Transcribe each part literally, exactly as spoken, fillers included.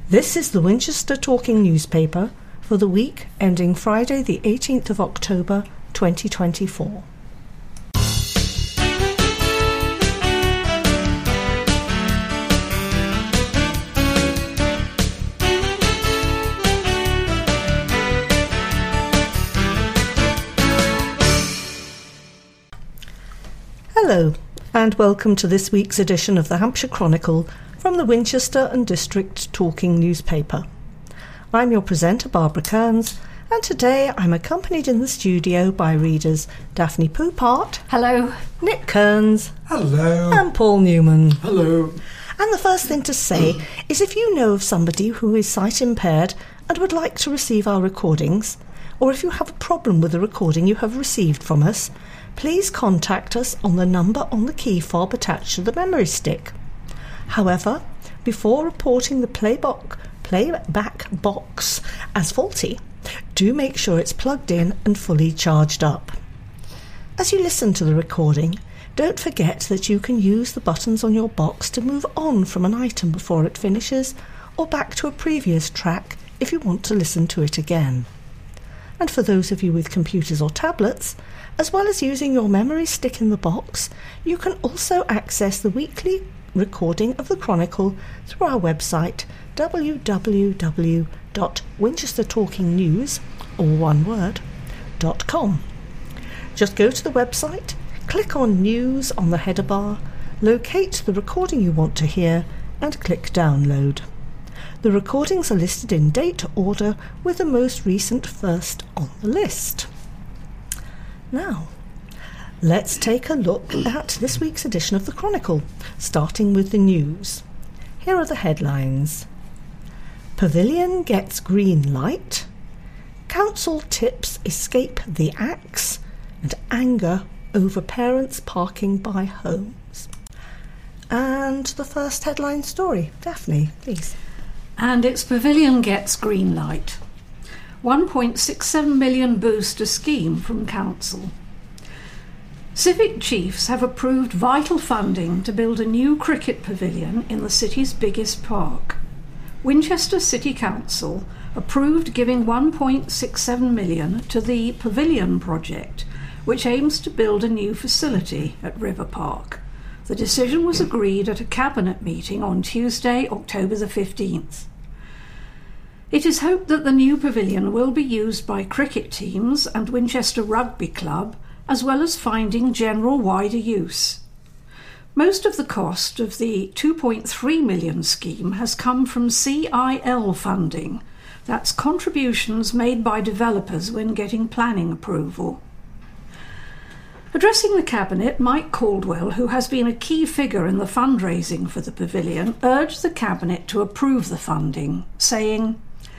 This is the Winchester Talking newspaper for the week ending Friday the eighteenth of October twenty twenty-four. Hello, and welcome to this week's edition of the Hampshire Chronicle from the Winchester and District Talking newspaper. I'm your presenter, Barbara Kearns, and today I'm accompanied in the studio by readers Daphne Poupart. Hello. Nick Kearns. Hello. And Paul Newman. Hello. And the first thing to say is if you know of somebody who is sight impaired and would like to receive our recordings, or if you have a problem with the recording you have received from us, please contact us on the number on the key fob attached to the memory stick. However, before reporting the playback, playback box as faulty, do make sure it's plugged in and fully charged up. As you listen to the recording, don't forget that you can use the buttons on your box to move on from an item before it finishes, or back to a previous track if you want to listen to it again. And for those of you with computers or tablets, as well as using your memory stick in the box, you can also access the weekly recording of the Chronicle through our website w w w dot winchester talking news, all one word, dot com. Just go to the website, click on News on the header bar, locate the recording you want to hear, and click Download. The recordings are listed in date order with the most recent first on the list. Now, let's take a look at this week's edition of the Chronicle, starting with the news. Here are the headlines. Pavilion gets green light. Council tips escape the axe. And anger over parents parking by homes. And the first headline story. Daphne, please. And its Pavilion gets green light. one point six seven million booster scheme from Council. Civic chiefs have approved vital funding to build a new cricket pavilion in the city's biggest park. Winchester City Council approved giving one point six seven million to the Pavilion project, which aims to build a new facility at River Park. The decision was agreed at a cabinet meeting on Tuesday, October the fifteenth. It is hoped that the new pavilion will be used by cricket teams and Winchester Rugby Club, as well as finding general wider use. Most of the cost of the two point three million scheme has come from C I L funding. That's contributions made by developers when getting planning approval. Addressing the Cabinet, Mike Caldwell, who has been a key figure in the fundraising for the pavilion, urged the Cabinet to approve the funding, saying,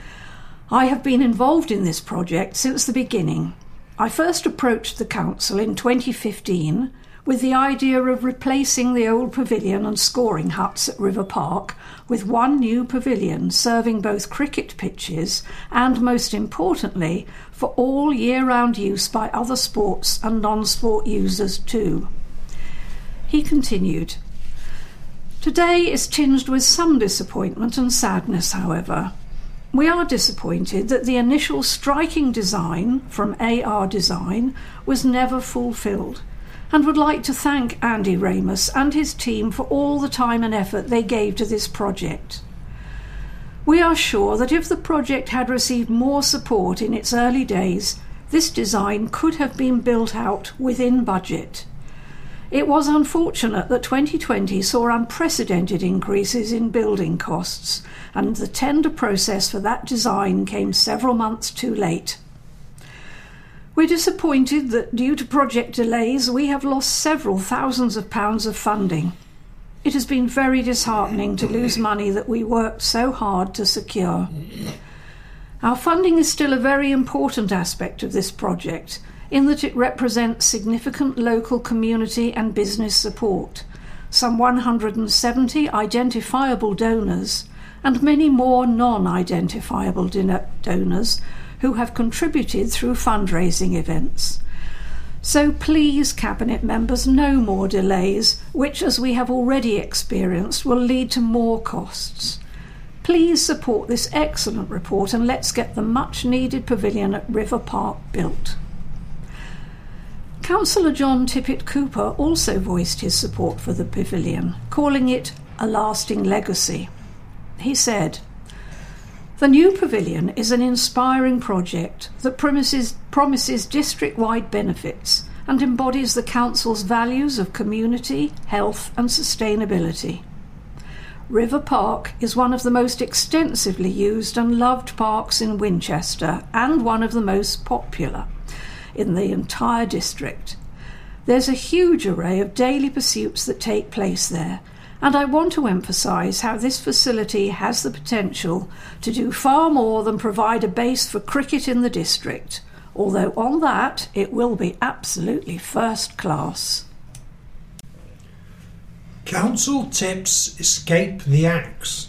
"I have been involved in this project since the beginning. I first approached the Council in twenty fifteen with the idea of replacing the old pavilion and scoring huts at River Park with one new pavilion serving both cricket pitches and, most importantly, for all year-round use by other sports and non-sport users too." He continued, "Today is tinged with some disappointment and sadness, however. We are disappointed that the initial striking design from A R Design was never fulfilled, and would like to thank Andy Ramus and his team for all the time and effort they gave to this project. We are sure that if the project had received more support in its early days, this design could have been built out within budget. It was unfortunate that twenty twenty saw unprecedented increases in building costs, and the tender process for that design came several months too late. We're disappointed that due to project delays we have lost several thousands of pounds of funding. It has been very disheartening to lose money that we worked so hard to secure. Our funding is still a very important aspect of this project, in that it represents significant local community and business support, some one hundred seventy identifiable donors, and many more non-identifiable donors who have contributed through fundraising events. So please, Cabinet members, no more delays, which, as we have already experienced, will lead to more costs. Please support this excellent report and let's get the much-needed pavilion at River Park built. Councillor John Tippett Cooper also voiced his support for the pavilion, calling it a lasting legacy. He said, "The new pavilion is an inspiring project that promises, promises district-wide benefits and embodies the council's values of community, health and sustainability. River Park is one of the most extensively used and loved parks in Winchester and one of the most popular in the entire district. There's a huge array of daily pursuits that take place there, and I want to emphasise how this facility has the potential to do far more than provide a base for cricket in the district, although on that it will be absolutely first class." Council tips escape the axe.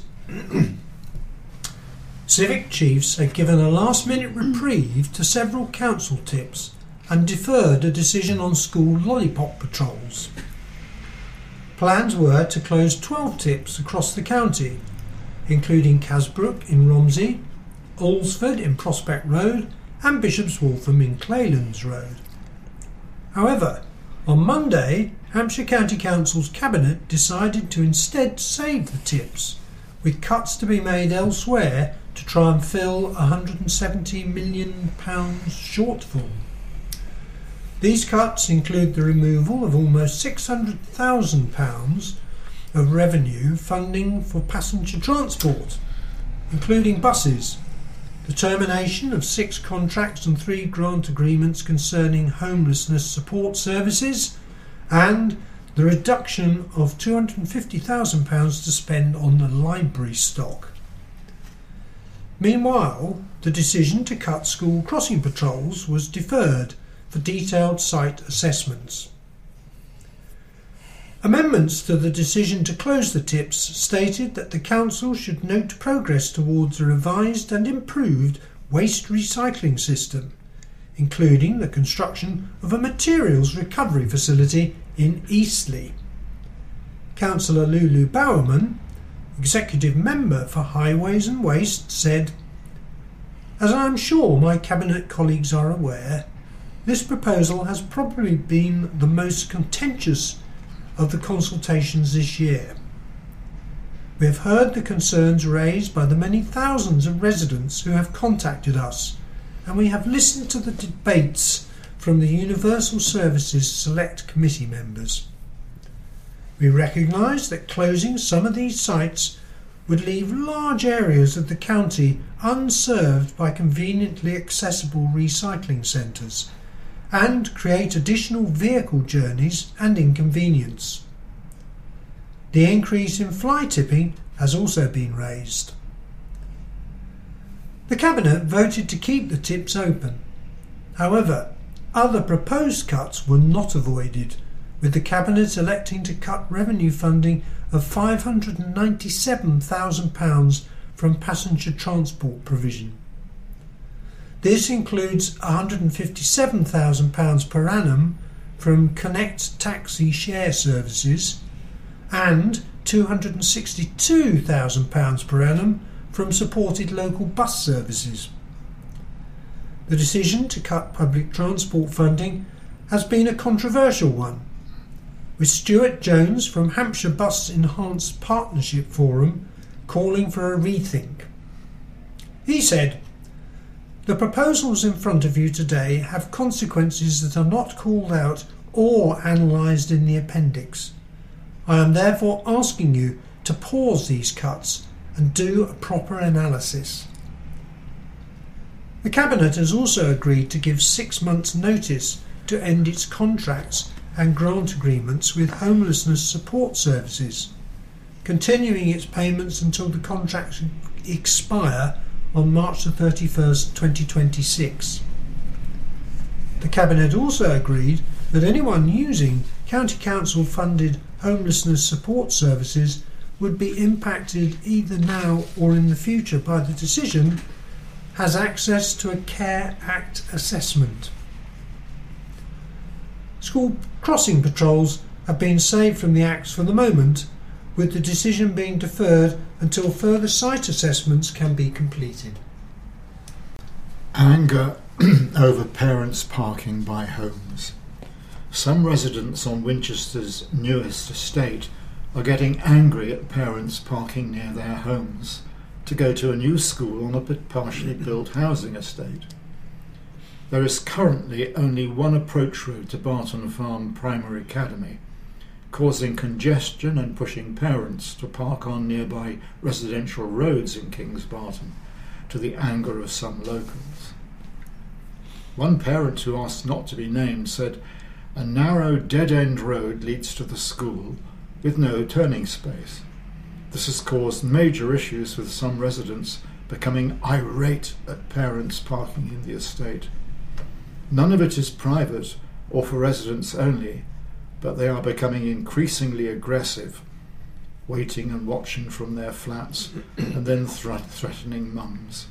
Civic chiefs had given a last-minute reprieve to several council tips and deferred a decision on school lollipop patrols. Plans were to close twelve tips across the county, including Casbrook in Romsey, Alresford in Prospect Road and Bishop's Waltham in Claylands Road. However, on Monday, Hampshire County Council's Cabinet decided to instead save the tips, with cuts to be made elsewhere to try and fill a one hundred seventy million pounds shortfall. These cuts include the removal of almost six hundred thousand pounds of revenue funding for passenger transport, including buses, the termination of six contracts and three grant agreements concerning homelessness support services, and the reduction of two hundred fifty thousand pounds to spend on the library stock. Meanwhile, the decision to cut school crossing patrols was deferred for detailed site assessments. Amendments to the decision to close the tips stated that the council should note progress towards a revised and improved waste recycling system, including the construction of a materials recovery facility in Eastleigh. Councillor Lulu Bowerman, Executive Member for Highways and Waste, said, "As I am sure my Cabinet colleagues are aware, this proposal has probably been the most contentious of the consultations this year. We have heard the concerns raised by the many thousands of residents who have contacted us, and we have listened to the debates from the Universal Services Select Committee members. We recognise that closing some of these sites would leave large areas of the county unserved by conveniently accessible recycling centres and create additional vehicle journeys and inconvenience. The increase in fly tipping has also been raised." The Cabinet voted to keep the tips open. However, other proposed cuts were not avoided, with the Cabinet electing to cut revenue funding of five hundred ninety-seven thousand pounds from passenger transport provision. This includes one hundred fifty-seven thousand pounds per annum from Connect Taxi Share Services and two hundred sixty-two thousand pounds per annum from supported local bus services. The decision to cut public transport funding has been a controversial one, with Stuart Jones from Hampshire Bus Enhanced Partnership Forum calling for a rethink. He said, "The proposals in front of you today have consequences that are not called out or analysed in the appendix. I am therefore asking you to pause these cuts and do a proper analysis." The Cabinet has also agreed to give six months' notice to end its contracts and grant agreements with homelessness support services, continuing its payments until the contracts expire on March the thirty-first, twenty twenty-six. The Cabinet also agreed that anyone using County Council funded homelessness support services would be impacted either now or in the future by the decision has access to a Care Act assessment. School crossing patrols have been saved from the Acts for the moment, with the decision being deferred until further site assessments can be completed. Anger over parents parking by homes. Some residents on Winchester's newest estate are getting angry at parents parking near their homes to go to a new school on a partially built housing estate. There is currently only one approach road to Barton Farm Primary Academy, causing congestion and pushing parents to park on nearby residential roads in Kings Barton, to the anger of some locals. One parent who asked not to be named said, "A narrow dead-end road leads to the school with no turning space. This has caused major issues with some residents becoming irate at parents parking in the estate. None of it is private or for residents only, but they are becoming increasingly aggressive, waiting and watching from their flats and then thre- threatening mums."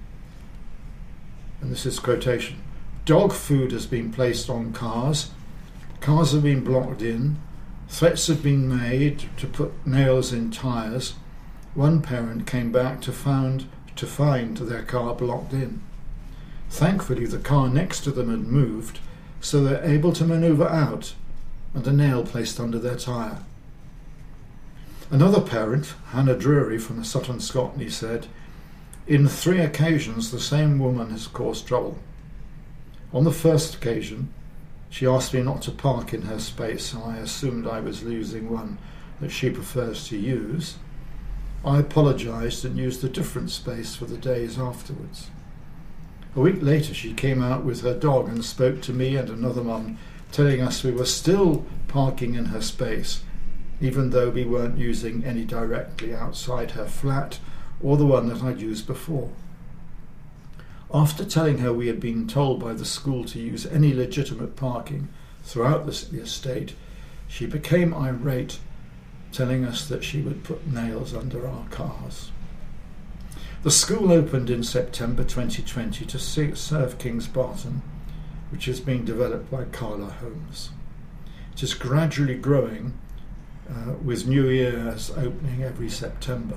And this is quotation. "Dog food has been placed on cars, cars have been blocked in, threats have been made to put nails in tyres. One parent came back to found to find their car blocked in. Thankfully the car next to them had moved, so they're able to manoeuvre out, and a nail placed under their tyre." Another parent, Hannah Drury from Sutton Scotney, said, "In three occasions the same woman has caused trouble. On the first occasion, she asked me not to park in her space, and I assumed I was using one that she prefers to use. I apologised and used a different space for the days afterwards. A week later she came out with her dog and spoke to me and another mum, telling us we were still parking in her space, even though we weren't using any directly outside her flat or the one that I'd used before. After telling her we had been told by the school to use any legitimate parking throughout the estate, she became irate, telling us that she would put nails under our cars." The school opened in September twenty twenty to serve Kings Barton, which is being developed by Carla Holmes. It is gradually growing, uh, with new years opening every September.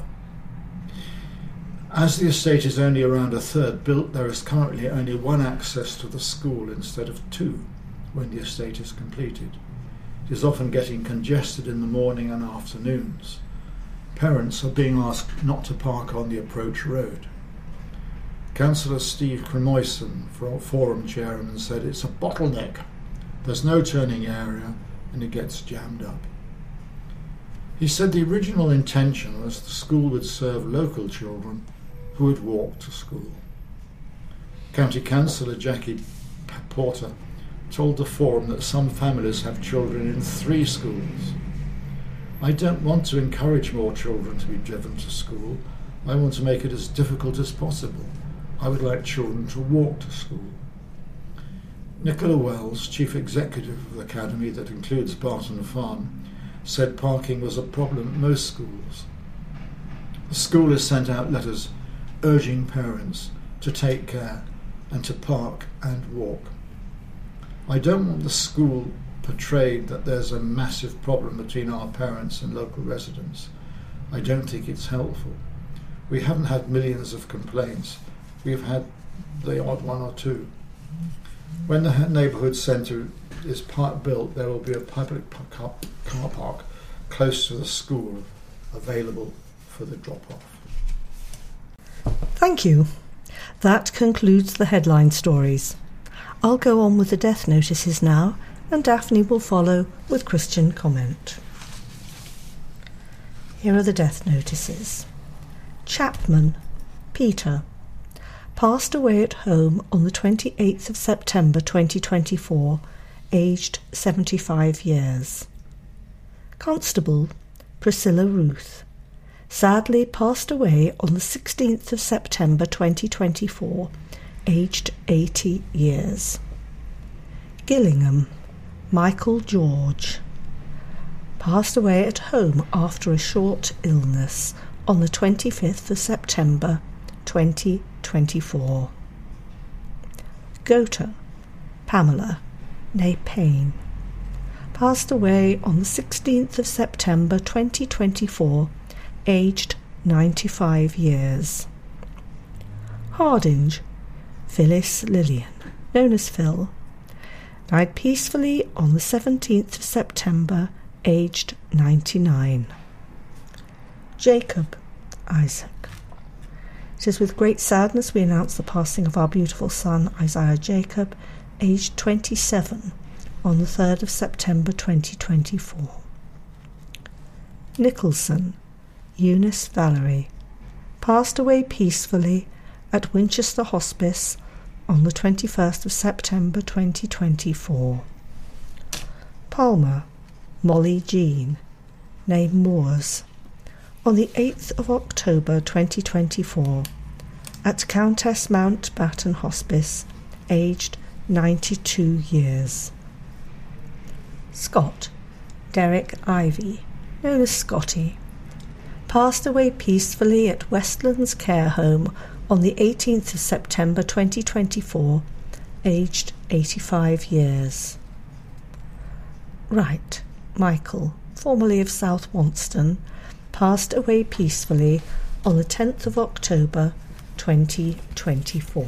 As the estate is only around a third built, there is currently only one access to the school instead of two when the estate is completed. It is often getting congested in the morning and afternoons. Parents are being asked not to park on the approach road. Councillor Steve Cremoyson, forum chairman, said it's a bottleneck. There's no turning area and it gets jammed up. He said the original intention was the school would serve local children who would walk to school. County Councillor Jackie Porter told the forum that some families have children in three schools. "I don't want to encourage more children to be driven to school. I want to make it as difficult as possible. I would like children to walk to school." Nicola Wells, Chief Executive of the Academy that includes Barton Farm, said parking was a problem at most schools. The school has sent out letters urging parents to take care and to park and walk. "I don't want the school portrayed that there's a massive problem between our parents and local residents. I don't think it's helpful. We haven't had millions of complaints. We've had the odd one or two. When the neighbourhood centre is part built, there will be a public car park close to the school available for the drop-off." Thank you. That concludes the headline stories. I'll go on with the death notices now, and Daphne will follow with Christian comment. Here are the death notices. Chapman, Peter, passed away at home on the twenty-eighth of September twenty twenty-four, aged seventy-five years. Constable, Priscilla Ruth, sadly passed away on the sixteenth of September twenty twenty-four, aged eighty years. Gillingham, Michael George, passed away at home after a short illness on the twenty-fifth of September twenty twenty-four. Gota, Pamela, née Payne, passed away on the sixteenth of September twenty twenty-four, aged ninety-five years. Hardinge, Phyllis Lillian, known as Phil, died peacefully on the seventeenth of September, aged ninety-nine. Jacob, Isaac. It is with great sadness we announce the passing of our beautiful son, Isaiah Jacob, aged twenty-seven, on the third of September twenty twenty-four. Nicholson, Eunice Valerie, passed away peacefully at Winchester Hospice on the twenty-first of September twenty twenty-four. Palmer, Molly Jean, née Moores, on the eighth of October twenty twenty-four, at Countess Mountbatten Hospice, aged ninety-two years. Scott, Derek Ivy, known as Scotty, passed away peacefully at Westlands Care Home on the eighteenth of September twenty twenty-four, aged eighty-five years. Wright, Michael, formerly of South Wonston, passed away peacefully on the tenth of October twenty twenty-four.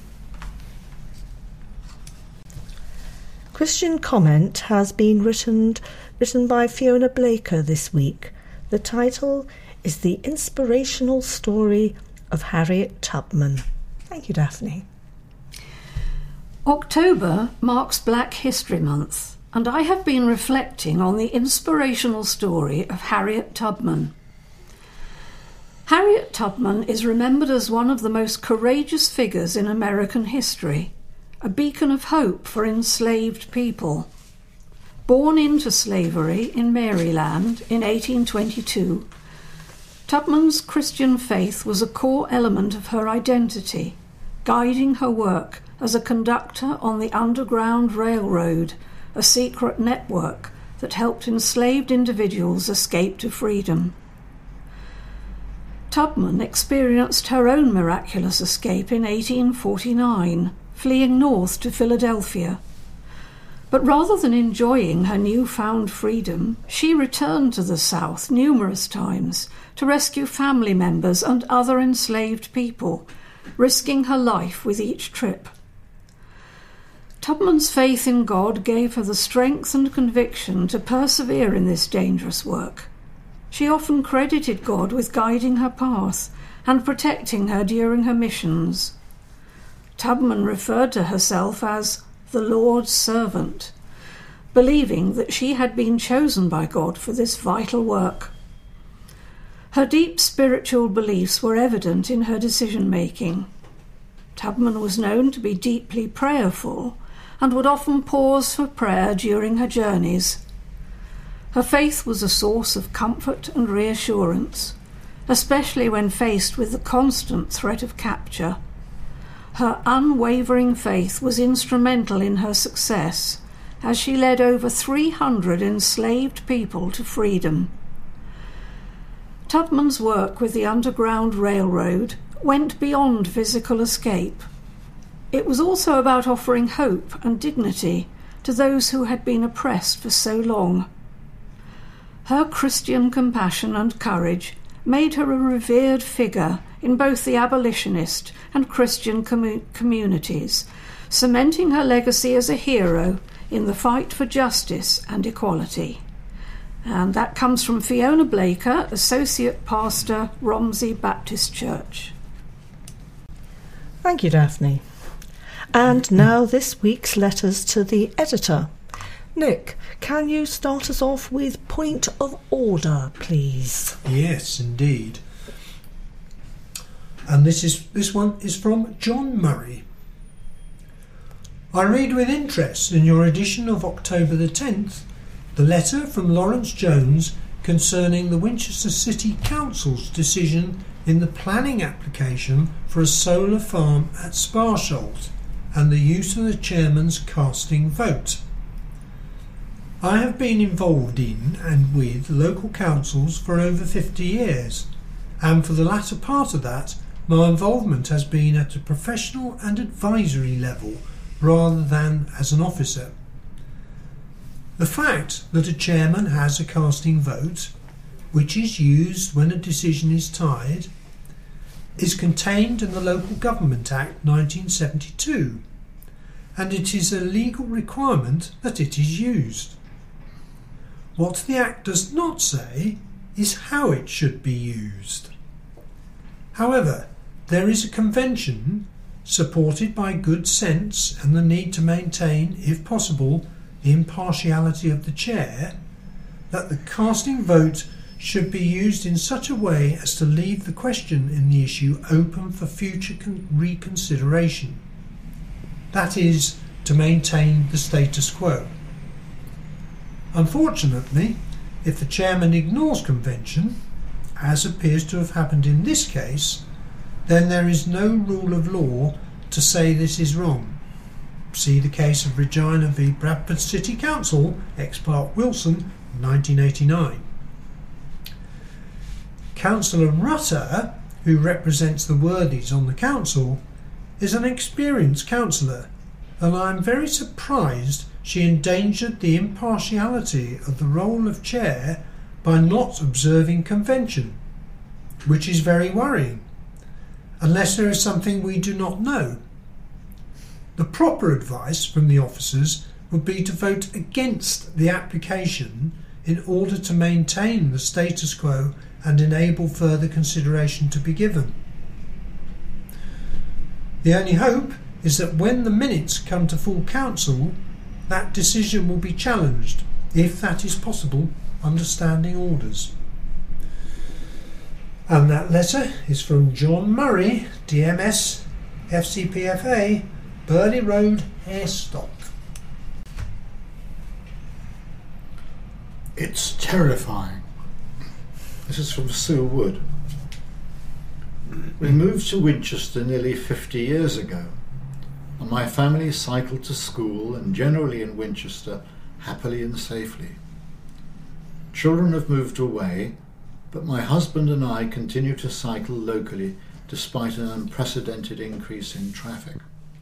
Christian comment has been written, written by Fiona Blaker this week. The title is The Inspirational Story of Harriet Tubman. Thank you, Daphne. October marks Black History Month, and I have been reflecting on the inspirational story of Harriet Tubman. Harriet Tubman is remembered as one of the most courageous figures in American history, a beacon of hope for enslaved people. Born into slavery in Maryland in eighteen twenty-two, Tubman's Christian faith was a core element of her identity, guiding her work as a conductor on the Underground Railroad, a secret network that helped enslaved individuals escape to freedom. Tubman experienced her own miraculous escape in eighteen forty-nine, fleeing north to Philadelphia. But rather than enjoying her newfound freedom, she returned to the South numerous times to rescue family members and other enslaved people, risking her life with each trip. Tubman's faith in God gave her the strength and conviction to persevere in this dangerous work. She often credited God with guiding her path and protecting her during her missions. Tubman referred to herself as the Lord's servant, believing that she had been chosen by God for this vital work. Her deep spiritual beliefs were evident in her decision-making. Tubman was known to be deeply prayerful and would often pause for prayer during her journeys. Her faith was a source of comfort and reassurance, especially when faced with the constant threat of capture. Her unwavering faith was instrumental in her success, as she led over three hundred enslaved people to freedom. Tubman's work with the Underground Railroad went beyond physical escape. It was also about offering hope and dignity to those who had been oppressed for so long. Her Christian compassion and courage made her a revered figure in both the abolitionist and Christian commu- communities, cementing her legacy as a hero in the fight for justice and equality. And that comes from Fiona Blaker, Associate Pastor, Romsey Baptist Church. Thank you, Daphne. And now this week's letters to the editor. Nick, can you start us off with point of order, please? Yes, indeed. And this is this one is from John Murray. I read with interest in your edition of October the tenth the letter from Lawrence Jones concerning the Winchester City Council's decision in the planning application for a solar farm at Sparsholt and the use of the chairman's casting vote. I have been involved in and with local councils for over fifty years, and for the latter part of that my involvement has been at a professional and advisory level rather than as an officer. The fact that a chairman has a casting vote which is used when a decision is tied, is contained in the Local Government Act nineteen seventy-two, and it is a legal requirement that it is used. What the Act does not say is how it should be used. However, there is a convention supported by good sense and the need to maintain, if possible, the impartiality of the chair, that the casting vote should be used in such a way as to leave the question in the issue open for future con- reconsideration. That is, to maintain the status quo. Unfortunately, if the chairman ignores convention, as appears to have happened in this case, then there is no rule of law to say this is wrong. See the case of Regina v Bradford City Council, ex parte Wilson, nineteen eighty-nine. Councillor Rutter, who represents the Worthies on the council, is an experienced councillor, and I am very surprised she endangered the impartiality of the role of chair by not observing convention, which is very worrying, unless there is something we do not know. The proper advice from the officers would be to vote against the application in order to maintain the status quo and enable further consideration to be given. The only hope is that when the minutes come to full council, that decision will be challenged, if that is possible, under standing orders. And that letter is from John Murray, D M S, F C P F A, Burley Road, Harestock. It's terrifying. This is from Sue Wood. We moved to Winchester nearly fifty years ago, and my family cycled to school and generally in Winchester happily and safely. Children have moved away, but my husband and I continue to cycle locally despite an unprecedented increase in traffic.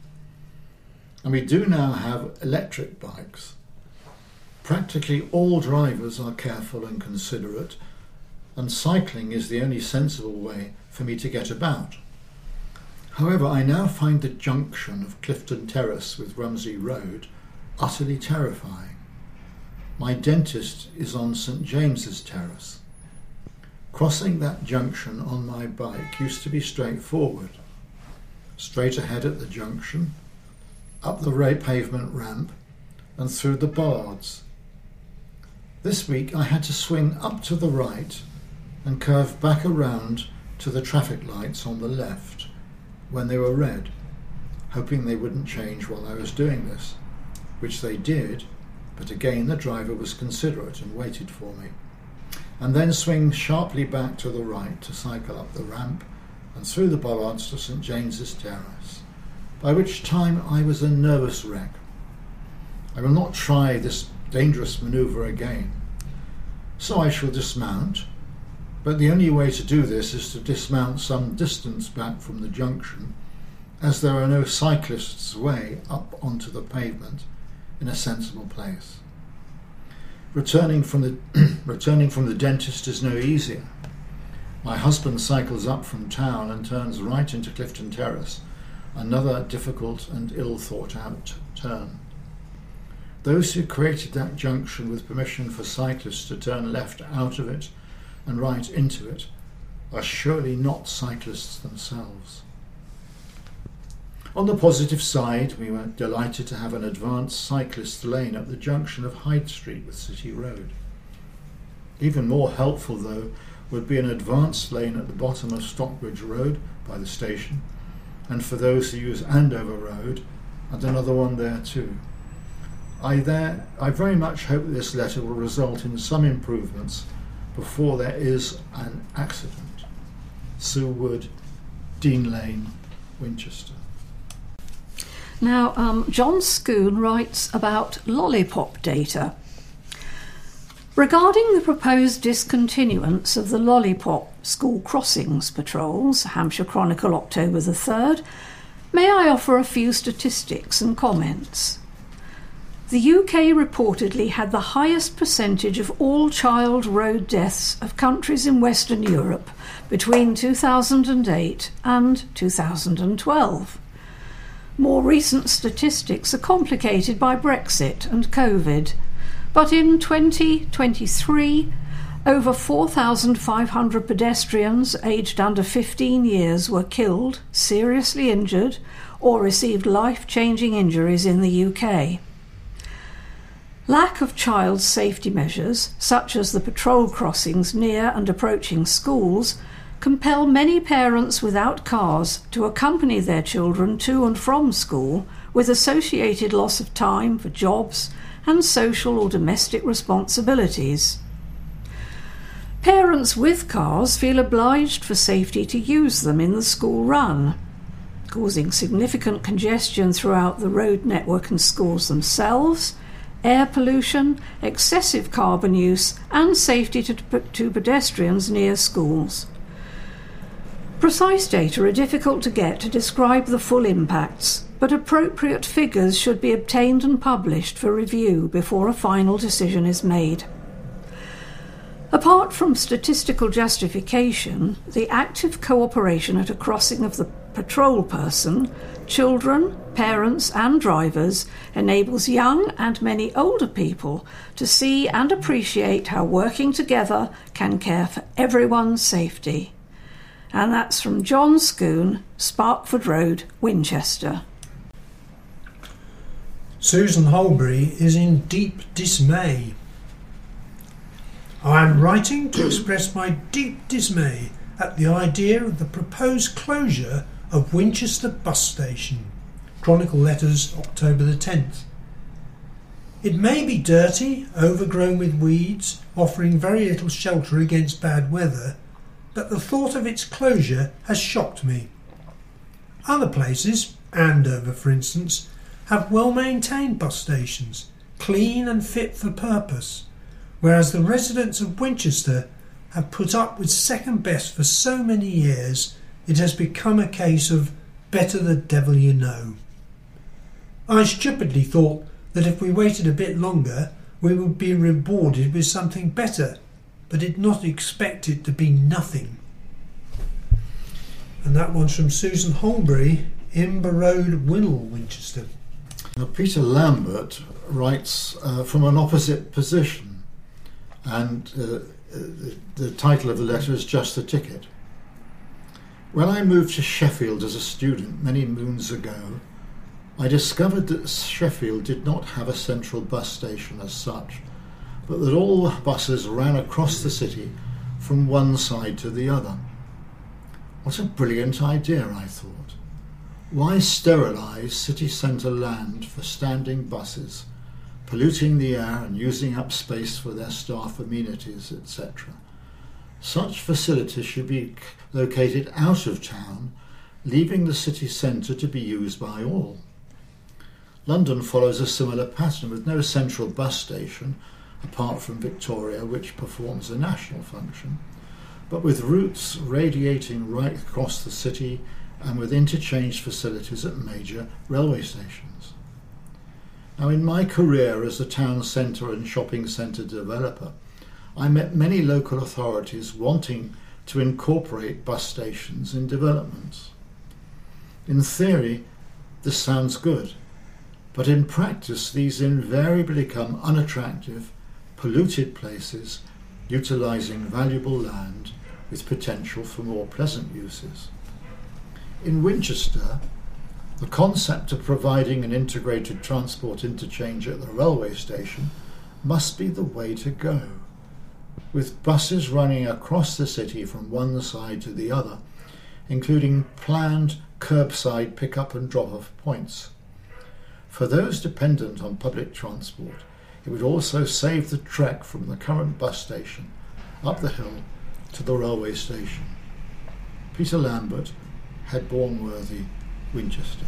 And we do now have electric bikes. Practically all drivers are careful and considerate, and cycling is the only sensible way for me to get about. However, I now find the junction of Clifton Terrace with Rumsey Road utterly terrifying. My dentist is on St James's Terrace. Crossing that junction on my bike used to be straightforward. Straight ahead at the junction, up the ray pavement ramp and through the bollards. This week I had to swing up to the right and curve back around to the traffic lights on the left when they were red, hoping they wouldn't change while I was doing this, which they did, but again the driver was considerate and waited for me, and then swing sharply back to the right to cycle up the ramp and through the bollards to St James's Terrace, by which time I was a nervous wreck. I will not try this dangerous manoeuvre again, so I shall dismount, but the only way to do this is to dismount some distance back from the junction, as there are no cyclists' way up onto the pavement in a sensible place. Returning from the returning from the dentist is no easier. My husband cycles up from town and turns right into Clifton Terrace, another difficult and ill thought out turn. Those who created that junction with permission for cyclists to turn left out of it and right into it are surely not cyclists themselves. On the positive side, we were delighted to have an advanced cyclist lane at the junction of Hyde Street with City Road. Even more helpful, though, would be an advanced lane at the bottom of Stockbridge Road by the station, and for those who use Andover Road, and another one there too. I, there, I very much hope that this letter will result in some improvements before there is an accident. Sue Wood, Dean Lane, Winchester. Now, um, John Schoon writes about lollipop data. Regarding the proposed discontinuance of the lollipop school crossings patrols, Hampshire Chronicle, October the third, may I offer a few statistics and comments. The U K reportedly had the highest percentage of all child road deaths of countries in Western Europe between two thousand eight and two thousand twelve. More recent statistics are complicated by Brexit and COVID, but in twenty twenty-three, over four thousand five hundred pedestrians aged under fifteen years were killed, seriously injured, or received life-changing injuries in the U K. Lack of child safety measures, such as the patrol crossings near and approaching schools, compel many parents without cars to accompany their children to and from school, with associated loss of time for jobs and social or domestic responsibilities. Parents with cars feel obliged for safety to use them in the school run, causing significant congestion throughout the road network and schools themselves, air pollution, excessive carbon use, and safety to, to pedestrians near schools. Precise data are difficult to get to describe the full impacts, but appropriate figures should be obtained and published for review before a final decision is made. Apart from statistical justification, the active cooperation at a crossing of the patrol person, children, parents and drivers enables young and many older people to see and appreciate how working together can care for everyone's safety. And that's from John Scoon, Sparkford Road, Winchester. Susan Holbury is in deep dismay. I am writing to express my deep dismay at the idea of the proposed closure of Winchester Bus Station. Chronicle Letters, October the tenth. It may be dirty, overgrown with weeds, offering very little shelter against bad weather, but the thought of its closure has shocked me. Other places, Andover for instance, have well-maintained bus stations, clean and fit for purpose, whereas the residents of Winchester have put up with second best for so many years it has become a case of better the devil you know. I stupidly thought that if we waited a bit longer we would be rewarded with something better, but did not expect it to be nothing. And that one's from Susan Holbury, Imber Road, Winnell, Winchester. Now, Peter Lambert writes uh, from an opposite position, and uh, the, the title of the letter is Just a Ticket. When I moved to Sheffield as a student many moons ago, I discovered that Sheffield did not have a central bus station as such, but that all buses ran across the city from one side to the other. What a brilliant idea, I thought. Why sterilise city centre land for standing buses, polluting the air and using up space for their staff amenities, et cetera? Such facilities should be located out of town, leaving the city centre to be used by all. London follows a similar pattern with no central bus station, apart from Victoria, which performs a national function, but with routes radiating right across the city and with interchange facilities at major railway stations. Now, in my career as a town centre and shopping centre developer, I met many local authorities wanting to incorporate bus stations in developments. In theory, this sounds good, but in practice these invariably become unattractive, polluted places utilising valuable land with potential for more pleasant uses. In Winchester, the concept of providing an integrated transport interchange at the railway station must be the way to go, with buses running across the city from one side to the other, including planned curbside pick-up and drop-off points. For those dependent on public transport, it would also save the trek from the current bus station up the hill to the railway station. Peter Lambert, Headbourne Worthy, Winchester.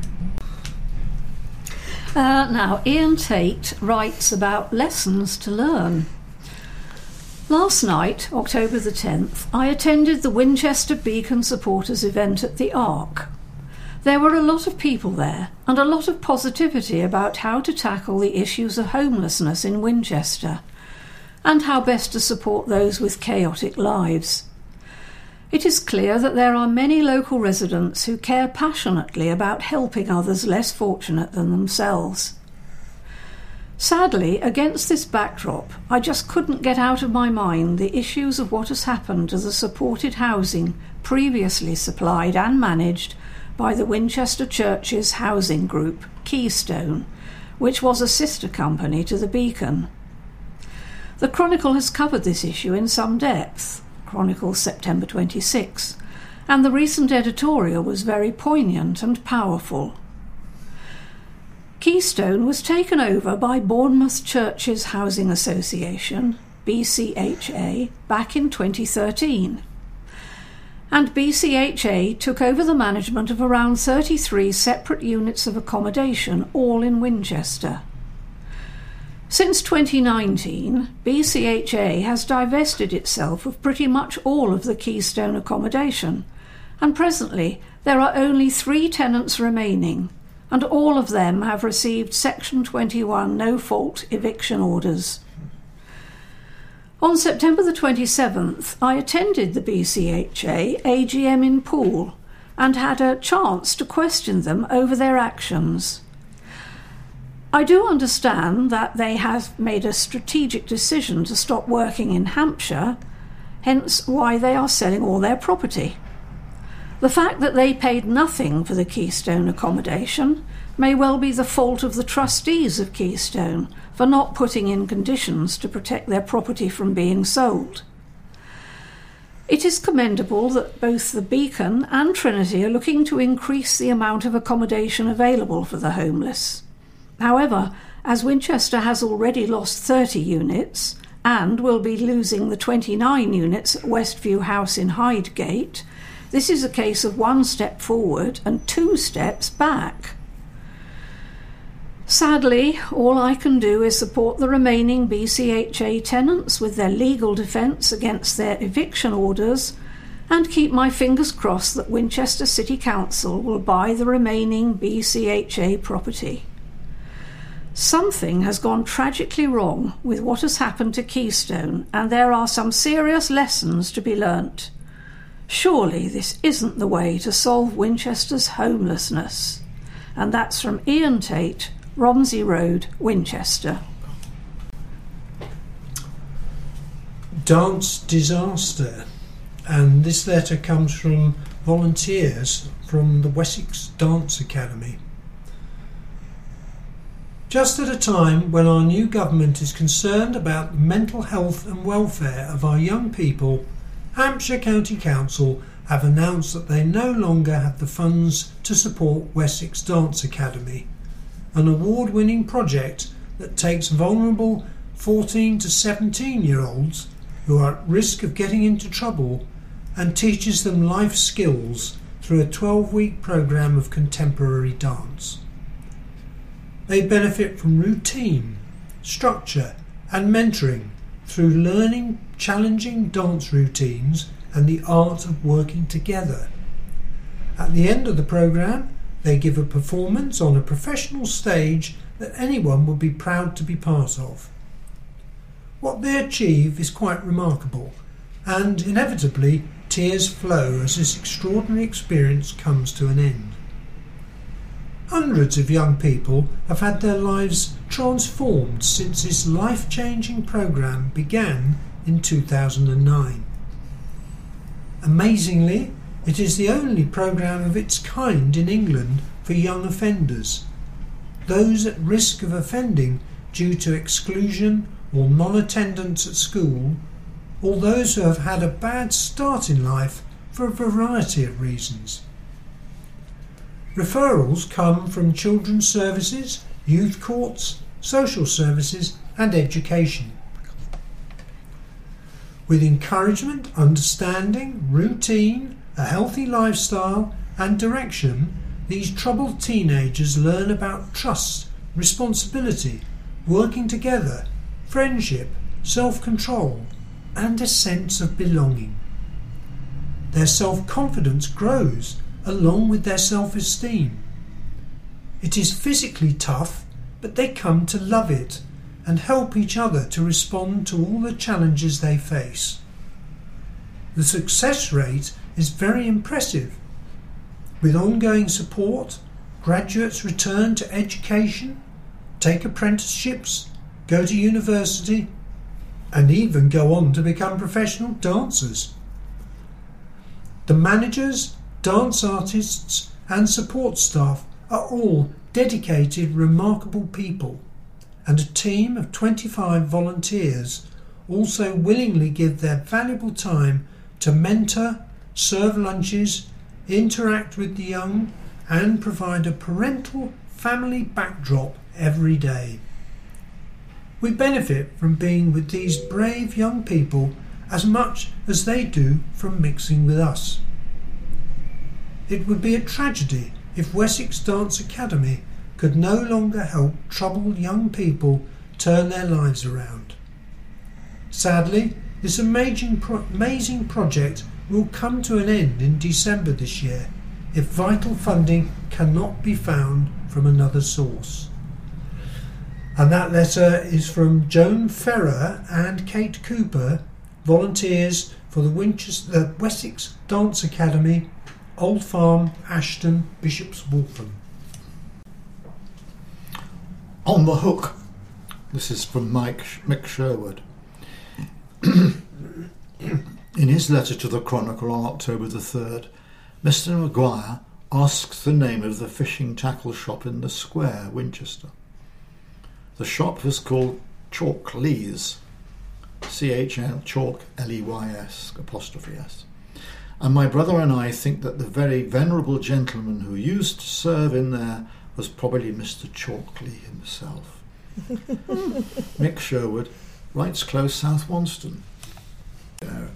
Uh, now, Ian Tate writes about lessons to learn. Last night, October the tenth, I attended the Winchester Beacon supporters event at the Ark. There were a lot of people there and a lot of positivity about how to tackle the issues of homelessness in Winchester and how best to support those with chaotic lives. It is clear that there are many local residents who care passionately about helping others less fortunate than themselves. Sadly, against this backdrop, I just couldn't get out of my mind the issues of what has happened to the supported housing previously supplied and managed by the Winchester Church's housing group, Keystone, which was a sister company to the Beacon. The Chronicle has covered this issue in some depth, Chronicle September twenty-sixth, and the recent editorial was very poignant and powerful. Keystone was taken over by Bournemouth Churches Housing Association, B C H A, back in twenty thirteen. And B C H A took over the management of around thirty-three separate units of accommodation, all in Winchester. Since twenty nineteen, B C H A has divested itself of pretty much all of the Keystone accommodation, and presently there are only three tenants remaining, and all of them have received Section twenty-one no-fault eviction orders. On September the twenty-seventh, I attended the B C H A A G M in Poole and had a chance to question them over their actions. I do understand that they have made a strategic decision to stop working in Hampshire, hence why they are selling all their property. The fact that they paid nothing for the Keystone accommodation may well be the fault of the trustees of Keystone for not putting in conditions to protect their property from being sold. It is commendable that both the Beacon and Trinity are looking to increase the amount of accommodation available for the homeless. However, as Winchester has already lost thirty units and will be losing the twenty-nine units at Westview House in Hydegate, this is a case of one step forward and two steps back. Sadly, all I can do is support the remaining B C H A tenants with their legal defence against their eviction orders and keep my fingers crossed that Winchester City Council will buy the remaining B C H A property. Something has gone tragically wrong with what has happened to Keystone, and there are some serious lessons to be learnt. Surely this isn't the way to solve Winchester's homelessness. And that's from Ian Tate, Romsey Road, Winchester. Dance disaster. And this letter comes from volunteers from the Wessex Dance Academy. Just at a time when our new government is concerned about the mental health and welfare of our young people, Hampshire County Council have announced that they no longer have the funds to support Wessex Dance Academy, an award-winning project that takes vulnerable fourteen to seventeen year olds who are at risk of getting into trouble and teaches them life skills through a twelve week programme of contemporary dance. They benefit from routine, structure and mentoring through learning challenging dance routines and the art of working together. At the end of the programme, they give a performance on a professional stage that anyone would be proud to be part of. What they achieve is quite remarkable, and inevitably tears flow as this extraordinary experience comes to an end. Hundreds of young people have had their lives transformed since this life-changing programme began in two thousand nine. Amazingly, it is the only programme of its kind in England for young offenders, those at risk of offending due to exclusion or non-attendance at school, or those who have had a bad start in life for a variety of reasons. Referrals come from children's services, youth courts, social services and education. With encouragement, understanding, routine, a healthy lifestyle and direction, these troubled teenagers learn about trust, responsibility, working together, friendship, self-control and a sense of belonging. Their self-confidence grows along with their self-esteem. It is physically tough, but they come to love it and help each other to respond to all the challenges they face. The success rate is very impressive. With ongoing support, graduates return to education, take apprenticeships, go to university, and even go on to become professional dancers. The managers, dance artists, and support staff are all dedicated, remarkable people, and a team of twenty-five volunteers also willingly give their valuable time to mentor, serve lunches, interact with the young, and provide a parental family backdrop every day. We benefit from being with these brave young people as much as they do from mixing with us. It would be a tragedy if Wessex Dance Academy could no longer help troubled young people turn their lives around. Sadly, this amazing, pro- amazing project will come to an end in December this year if vital funding cannot be found from another source. And that letter is from Joan Ferrer and Kate Cooper, volunteers for the Winchester Wessex Dance Academy, Old Farm, Ashton, Bishop's Waltham. On the hook. This is from Mike Mick Sherwood. In his letter to the Chronicle on October the third, Mister Maguire asks the name of the fishing tackle shop in the square, Winchester. The shop was called Chalk Leys, C H L, Chalk L E Y S, apostrophe S. And my brother and I think that the very venerable gentleman who used to serve in there was probably Mister Chalkley himself. Mick Sherwood, writes close, South Wonston. Uh,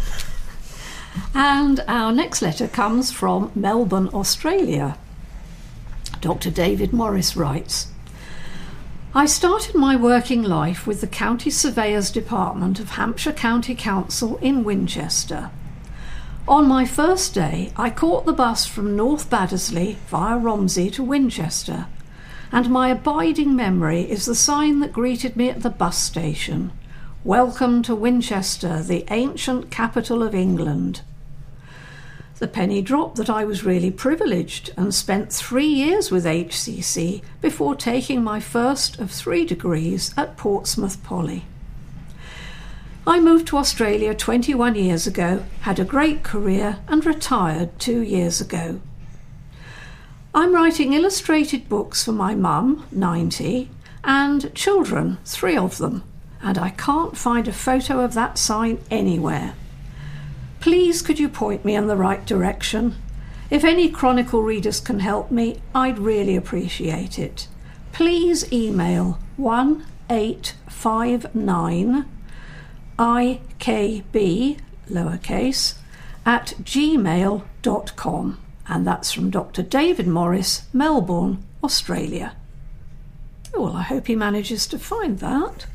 And our next letter comes from Melbourne, Australia. Doctor David Morris writes, I started my working life with the County Surveyor's Department of Hampshire County Council in Winchester. On my first day, I caught the bus from North Baddesley via Romsey to Winchester, and my abiding memory is the sign that greeted me at the bus station. Welcome to Winchester, the ancient capital of England. The penny dropped that I was really privileged and spent three years with H C C before taking my first of three degrees at Portsmouth Poly. I moved to Australia twenty-one years ago, had a great career and retired two years ago. I'm writing illustrated books for my mum, ninety, and children, three of them, and I can't find a photo of that sign anywhere. Please could you point me in the right direction? If any Chronicle readers can help me, I'd really appreciate it. Please email one eight five nine I K B, lowercase, at gmail dot com. And that's from Doctor David Morris, Melbourne, Australia. Well, I hope he manages to find that.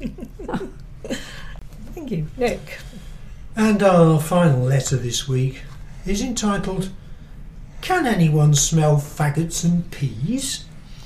Thank you, Nick. And our final letter this week is entitled, Can anyone smell faggots and peas?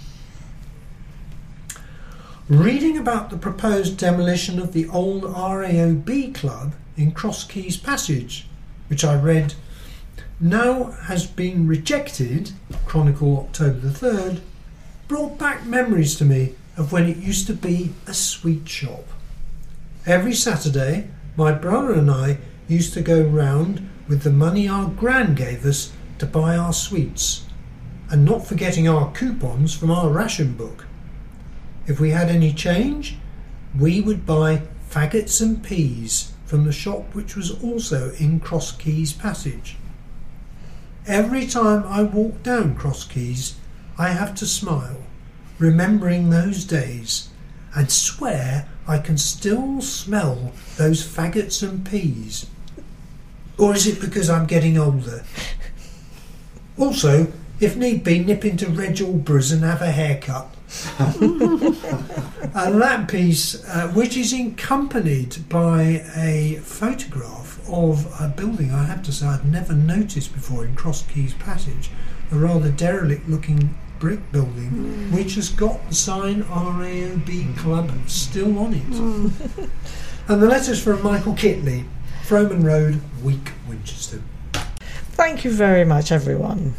Reading about the proposed demolition of the old R A O B club in Cross Keys Passage, which I read now has been rejected, Chronicle October the third, brought back memories to me of when it used to be a sweet shop. Every Saturday, my brother and I used to go round with the money our gran gave us to buy our sweets, and not forgetting our coupons from our ration book. If we had any change, we would buy faggots and peas from the shop which was also in Cross Keys Passage. Every time I walk down Cross Keys, I have to smile, remembering those days, and swear I can still smell those faggots and peas. Or is it because I'm getting older? Also, if need be, nip into Reg Albra's and have a haircut. And that piece, uh, which is accompanied by a photograph of a building I have to say I'd never noticed before in Cross Keys Passage, a rather derelict looking brick building mm. which has got the sign R A O B Club still on it. Mm. And the letter's from Michael Kitley, Frohman Road, Week, Winchester. Thank you very much, everyone.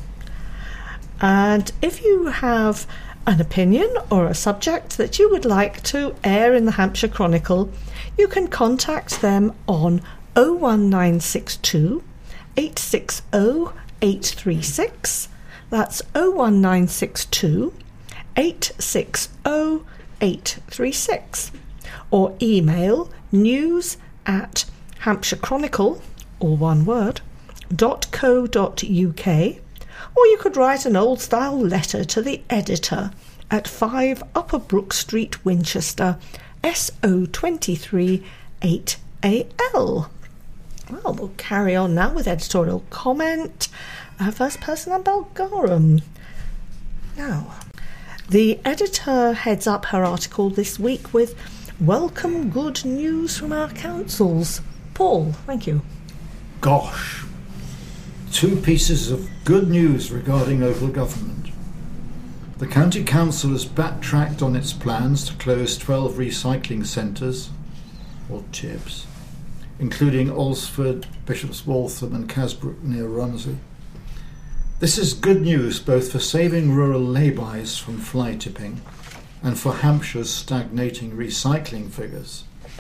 And if you have an opinion or a subject that you would like to air in the Hampshire Chronicle, you can contact them on oh one nine six two, eight six oh, eight three six. That's oh one nine six two, eight six oh, eight three six. Or email news at Hampshire Chronicle, all one word, dot co dot uk. Or you could write an old-style letter to the editor at five Upper Brook Street, Winchester, S O two three eight A L. Well, we'll carry on now with editorial comment. Uh, first person on Belgarum. Now, the editor heads up her article this week with welcome good news from our councils. Paul, thank you. Gosh. Two pieces of good news regarding local government. The County Council has backtracked on its plans to close twelve recycling centres, or TIPs, including Alresford, Bishop's Waltham and Casbrook near Romsey. This is good news both for saving rural laybys from fly tipping and for Hampshire's stagnating recycling figures.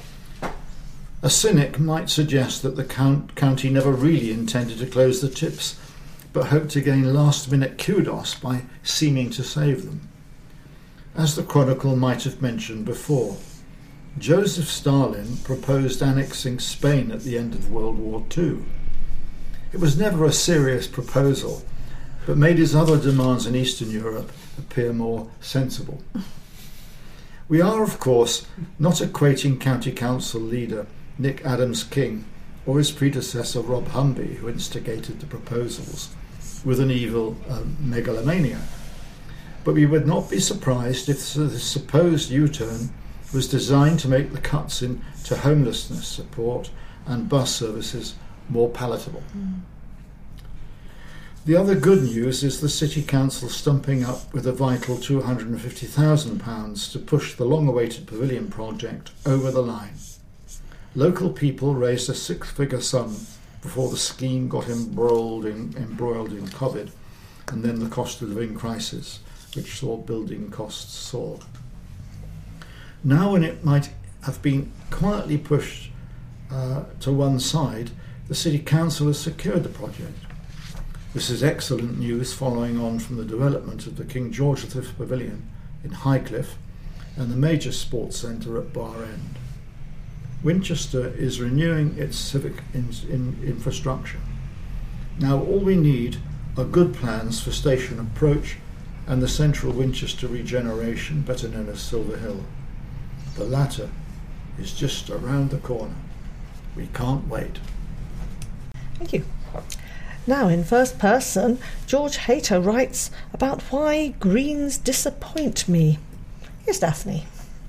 A cynic might suggest that the count- county never really intended to close the tips, but hoped to gain last-minute kudos by seeming to save them. As the Chronicle might have mentioned before, Joseph Stalin proposed annexing Spain at the end of World War Two. It was never a serious proposal, but made his other demands in Eastern Europe appear more sensible. We are, of course, not equating County Council leader Nick Adams-King or his predecessor Rob Humby, who instigated the proposals, with an evil um, megalomaniac. But we would not be surprised if the supposed U-turn was designed to make the cuts into homelessness support and bus services more palatable. Mm. The other good news is the City Council stumping up with a vital two hundred fifty thousand pounds to push the long-awaited pavilion project over the line. Local people raised a six-figure sum before the scheme got embroiled in, embroiled in COVID and then the cost of living crisis, which saw building costs soar. Now, when it might have been quietly pushed uh, to one side, the City Council has secured the project. This is excellent news following on from the development of the King George the Fifth Pavilion in Highcliffe and the major sports centre at Bar End. Winchester is renewing its civic in, in infrastructure. Now all we need are good plans for Station Approach and the Central Winchester regeneration, better known as Silver Hill. The latter is just around the corner. We can't wait. Thank you. Now, in first person, George Hayter writes about why Greens disappoint me. Here's Daphne.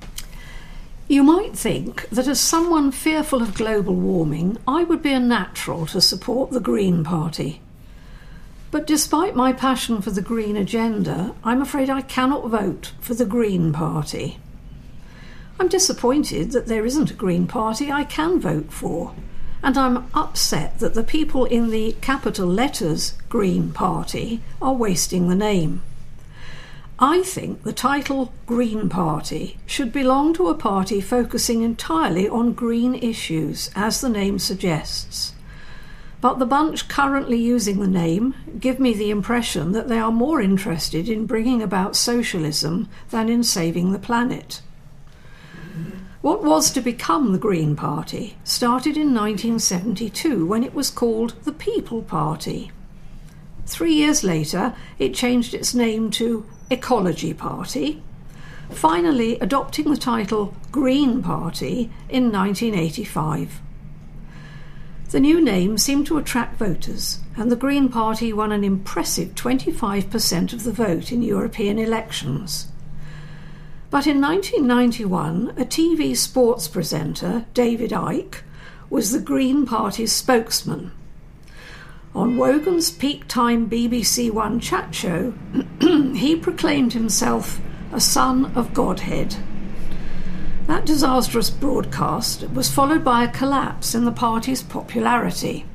You might think that as someone fearful of global warming, I would be a natural to support the Green Party. But despite my passion for the Green agenda, I'm afraid I cannot vote for the Green Party. I'm disappointed that there isn't a Green Party I can vote for. And I'm upset that the people in the capital letters Green Party are wasting the name. I think the title Green Party should belong to a party focusing entirely on green issues, as the name suggests. But the bunch currently using the name give me the impression that they are more interested in bringing about socialism than in saving the planet. What was to become the Green Party started in nineteen seventy-two when it was called the People Party. Three years later, it changed its name to Ecology Party, finally adopting the title Green Party in nineteen eighty-five. The new name seemed to attract voters, and the Green Party won an impressive twenty-five percent of the vote in European elections. But in nineteen ninety-one, a T V sports presenter, David Icke, was the Green Party's spokesman. On Wogan's peak-time B B C One chat show, he proclaimed himself a son of Godhead. That disastrous broadcast was followed by a collapse in the party's popularity.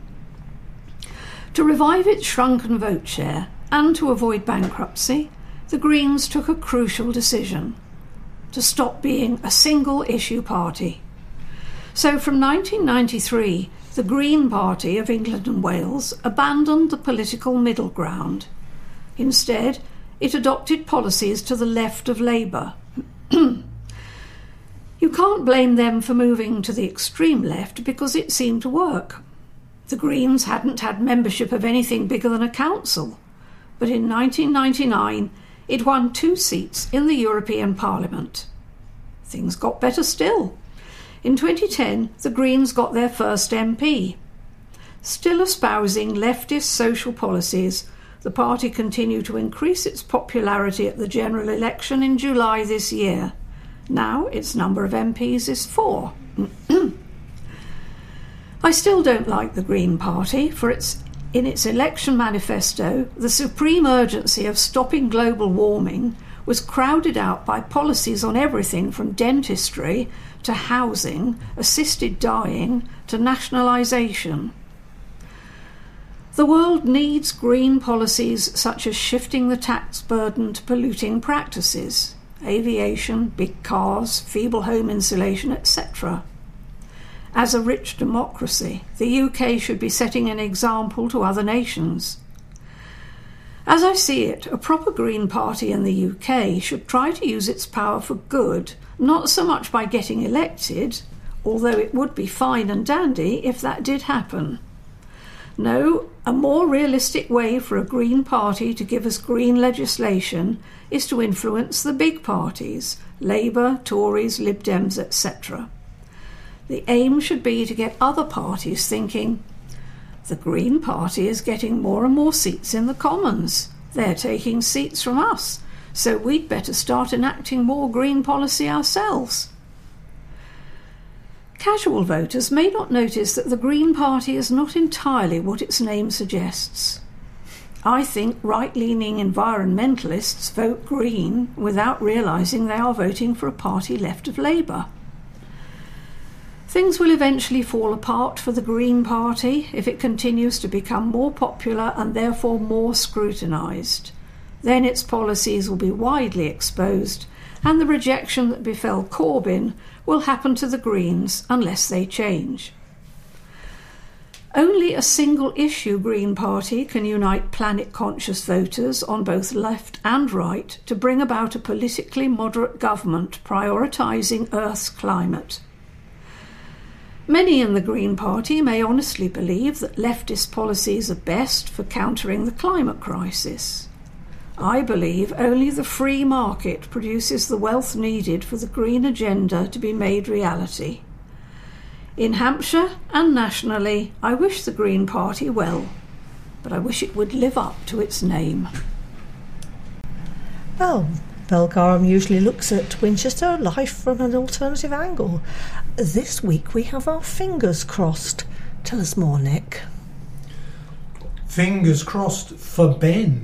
To revive its shrunken vote share and to avoid bankruptcy, the Greens took a crucial decision: to stop being a single-issue party. So from nineteen ninety-three, the Green Party of England and Wales abandoned the political middle ground. Instead, it adopted policies to the left of Labour. You can't blame them for moving to the extreme left because it seemed to work. The Greens hadn't had membership of anything bigger than a council, but in nineteen ninety-nine it won two seats in the European Parliament. Things got better still. In twenty ten, the Greens got their first M P. Still espousing leftist social policies, the party continued to increase its popularity at the general election in July this year. Now its number of M Ps is four. I still don't like the Green Party, for its, in its election manifesto, the supreme urgency of stopping global warming was crowded out by policies on everything from dentistry to housing, assisted dying to nationalisation. The world needs green policies such as shifting the tax burden to polluting practices, aviation, big cars, feeble home insulation, et cetera. As a rich democracy, the U K should be setting an example to other nations. As I see it, a proper Green Party in the U K should try to use its power for good, not so much by getting elected, although it would be fine and dandy if that did happen. No, a more realistic way for a Green Party to give us green legislation is to influence the big parties, Labour, Tories, Lib Dems, et cetera. The aim should be to get other parties thinking, the Green Party is getting more and more seats in the Commons. They're taking seats from us, so we'd better start enacting more green policy ourselves. Casual voters may not notice that the Green Party is not entirely what its name suggests. I think right-leaning environmentalists vote Green without realising they are voting for a party left of Labour. Things will eventually fall apart for the Green Party if it continues to become more popular and therefore more scrutinised. Then its policies will be widely exposed, and the rejection that befell Corbyn will happen to the Greens unless they change. Only a single-issue Green Party can unite planet-conscious voters on both left and right to bring about a politically moderate government prioritising Earth's climate. Many in the Green Party may honestly believe that leftist policies are best for countering the climate crisis. I believe only the free market produces the wealth needed for the green agenda to be made reality. In Hampshire and nationally, I wish the Green Party well, but I wish it would live up to its name. Well, Belgarum usually looks at Winchester life from an alternative angle. This week we have our fingers crossed. Tell us more, Nick. Fingers crossed for Ben.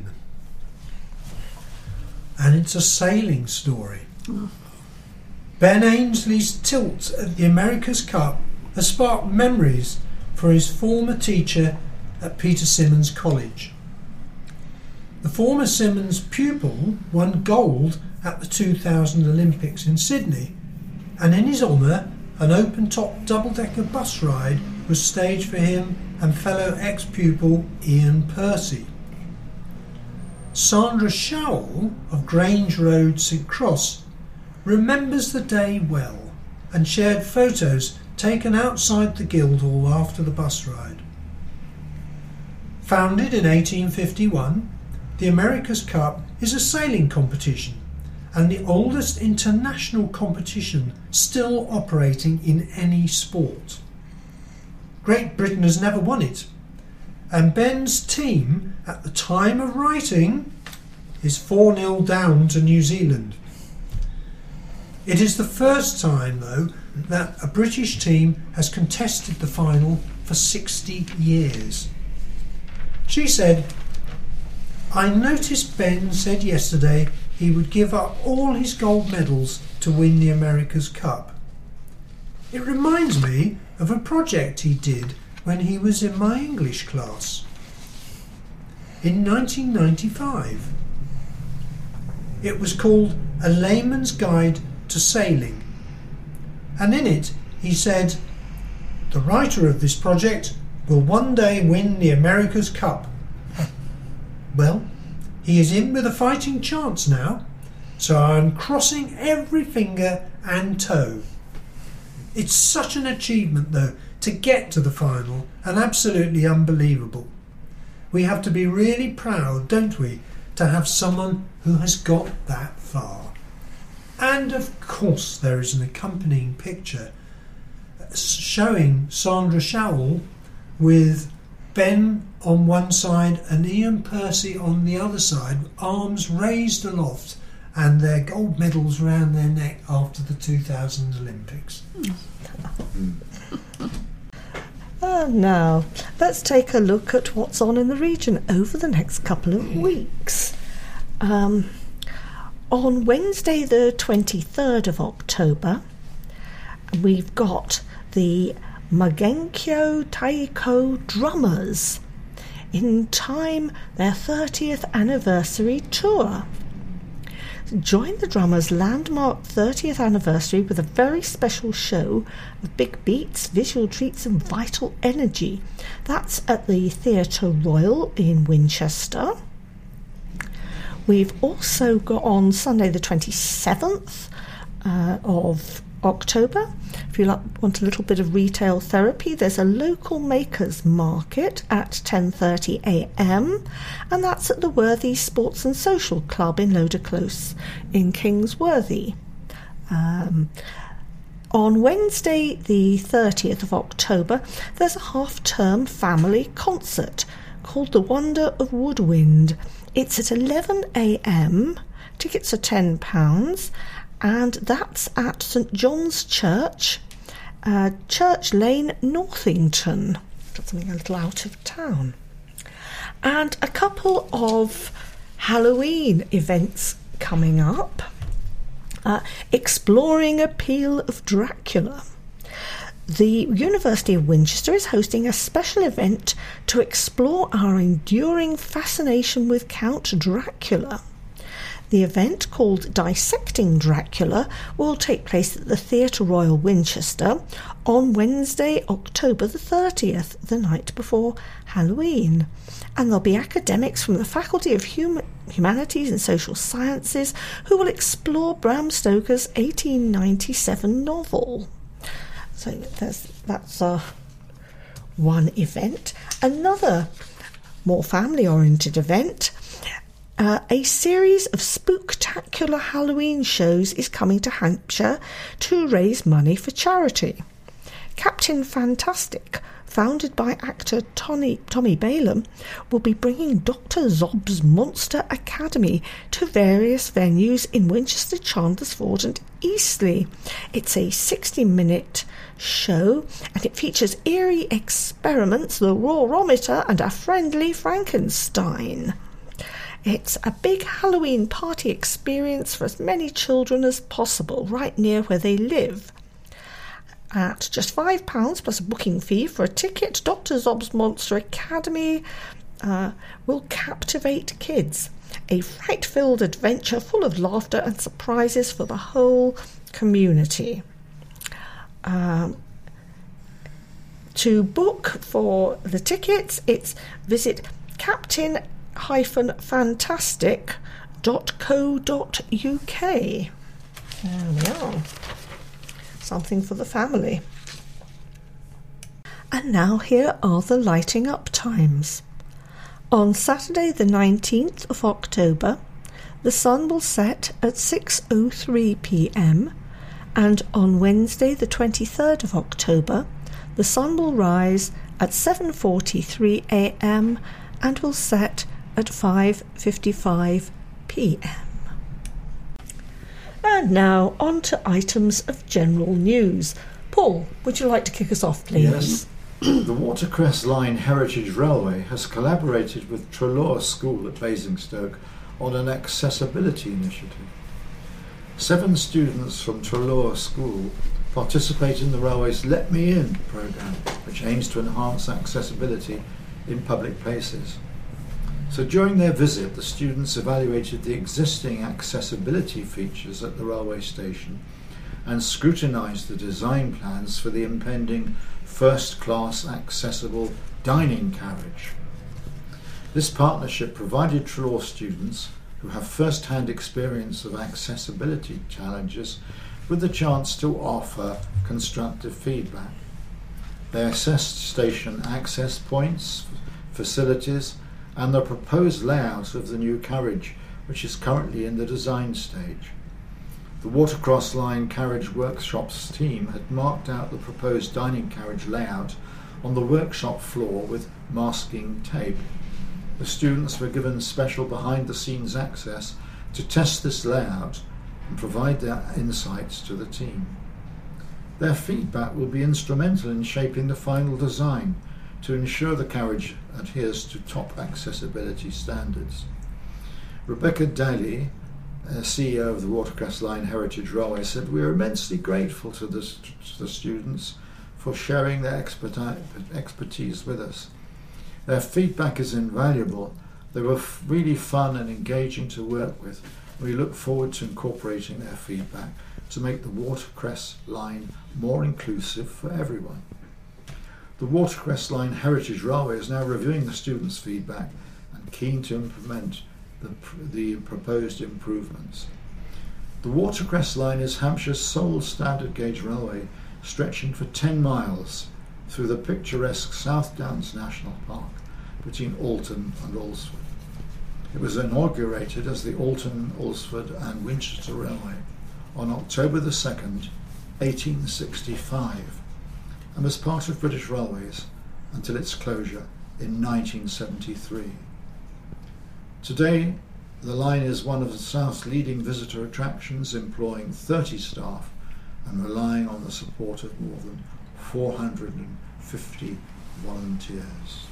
And it's a sailing story. Oh. Ben Ainsley's tilt at the America's Cup has sparked memories for his former teacher at Peter Symonds College. The former Symonds pupil won gold at the two thousand Olympics in Sydney, and in his honour an open-top double-decker bus ride was staged for him and fellow ex-pupil Ian Percy. Sandra Showell of Grange Road, St Cross, remembers the day well and shared photos taken outside the Guildhall after the bus ride. Founded in eighteen fifty-one, the America's Cup is a sailing competition and the oldest international competition still operating in any sport. Great Britain has never won it, and Ben's team at the time of writing is four nil down to New Zealand. It is the first time, though, that a British team has contested the final for sixty years. She said, "I noticed Ben said yesterday he would give up all his gold medals to win the America's Cup. It reminds me of a project he did when he was in my English class in nineteen ninety-five. It was called A Layman's Guide to Sailing, and in it he said, 'The writer of this project will one day win the America's Cup.' Well, he is in with a fighting chance now, so I'm crossing every finger and toe. It's such an achievement, though, to get to the final, and absolutely unbelievable. We have to be really proud, don't we, to have someone who has got that far." And of course there is an accompanying picture showing Sandra Showell with Ben on one side and Ian Percy on the other side, arms raised aloft and their gold medals round their neck after the two thousand Olympics. And now, let's take a look at what's on in the region over the next couple of weeks. Um, on Wednesday the twenty-third of October, we've got the Magenkyo Taiko Drummers in time their thirtieth anniversary tour. Join the Drummers' landmark thirtieth anniversary with a very special show of big beats, visual treats and vital energy. That's at the Theatre Royal in Winchester. We've also got on Sunday the twenty-seventh uh, of October. If you like, want a little bit of retail therapy, there's a local makers market at ten thirty a m and that's at the Worthy Sports and Social Club in Loder Close in Kingsworthy. Um, on Wednesday the thirtieth of October, there's a half-term family concert called The Wonder of Woodwind. It's at eleven a m, tickets are ten pounds, and that's at St John's Church, uh, Church Lane, Northington. Got something a little out of town. And a couple of Halloween events coming up. Uh, Exploring Appeal of Dracula. The University of Winchester is hosting a special event to explore our enduring fascination with Count Dracula. The event, called Dissecting Dracula, will take place at the Theatre Royal Winchester on Wednesday, October the thirtieth, the night before Halloween. And there'll be academics from the Faculty of Hum- Humanities and Social Sciences who will explore Bram Stoker's eighteen ninety-seven novel. So there's, that's uh, one event. Another more family-oriented event. Uh, a series of spooktacular Halloween shows is coming to Hampshire to raise money for charity. Captain Fantastic, founded by actor Tommy, Tommy Balaam, will be bringing Doctor Zob's Monster Academy to various venues in Winchester, Chandlersford and Eastleigh. It's a sixty-minute show and it features eerie experiments, the Roarometer and a friendly Frankenstein. It's a big Halloween party experience for as many children as possible, right near where they live. At just five pounds plus a booking fee for a ticket, Doctor Zob's Monster Academy uh, will captivate kids. A fright-filled adventure full of laughter and surprises for the whole community. Um, to book for the tickets, it's visit Captain fantastic dot co dot u k. There we are. Something for the family. And now here are the lighting up times. On Saturday the nineteenth of October, the sun will set at six oh three p m, and on Wednesday the twenty-third of October, the sun will rise at seven forty-three a m and will set at five fifty-five p m. And now on to items of general news. Paul, would you like to kick us off, please? Yes. The Watercress Line Heritage Railway has collaborated with Treloar School at Basingstoke on an accessibility initiative. Seven students from Treloar School participate in the railway's Let Me In programme, which aims to enhance accessibility in public places. So during their visit, the students evaluated the existing accessibility features at the railway station and scrutinised the design plans for the impending first-class accessible dining carriage. This partnership provided Treloar students who have first-hand experience of accessibility challenges with the chance to offer constructive feedback. They assessed station access points, facilities, and the proposed layout of the new carriage, which is currently in the design stage. The Watercress Line Carriage Workshops team had marked out the proposed dining carriage layout on the workshop floor with masking tape. The students were given special behind-the-scenes access to test this layout and provide their insights to the team. Their feedback will be instrumental in shaping the final design to ensure the carriage adheres to top accessibility standards. Rebecca Daly, uh, C E O of the Watercress Line Heritage Railway, said, "We are immensely grateful to the, to the students for sharing their experti- expertise with us. Their feedback is invaluable. They were f- really fun and engaging to work with. We look forward to incorporating their feedback to make the Watercress Line more inclusive for everyone." The Watercress Line Heritage Railway is now reviewing the students' feedback and keen to implement the, the proposed improvements. The Watercress Line is Hampshire's sole standard gauge railway, stretching for ten miles through the picturesque South Downs National Park between Alton and Alresford. It was inaugurated as the Alton, Alresford and Winchester Railway on October the second, eighteen sixty-five, and was part of British Railways until its closure in nineteen seventy-three. Today, the line is one of the South's leading visitor attractions, employing thirty staff and relying on the support of more than four hundred fifty volunteers.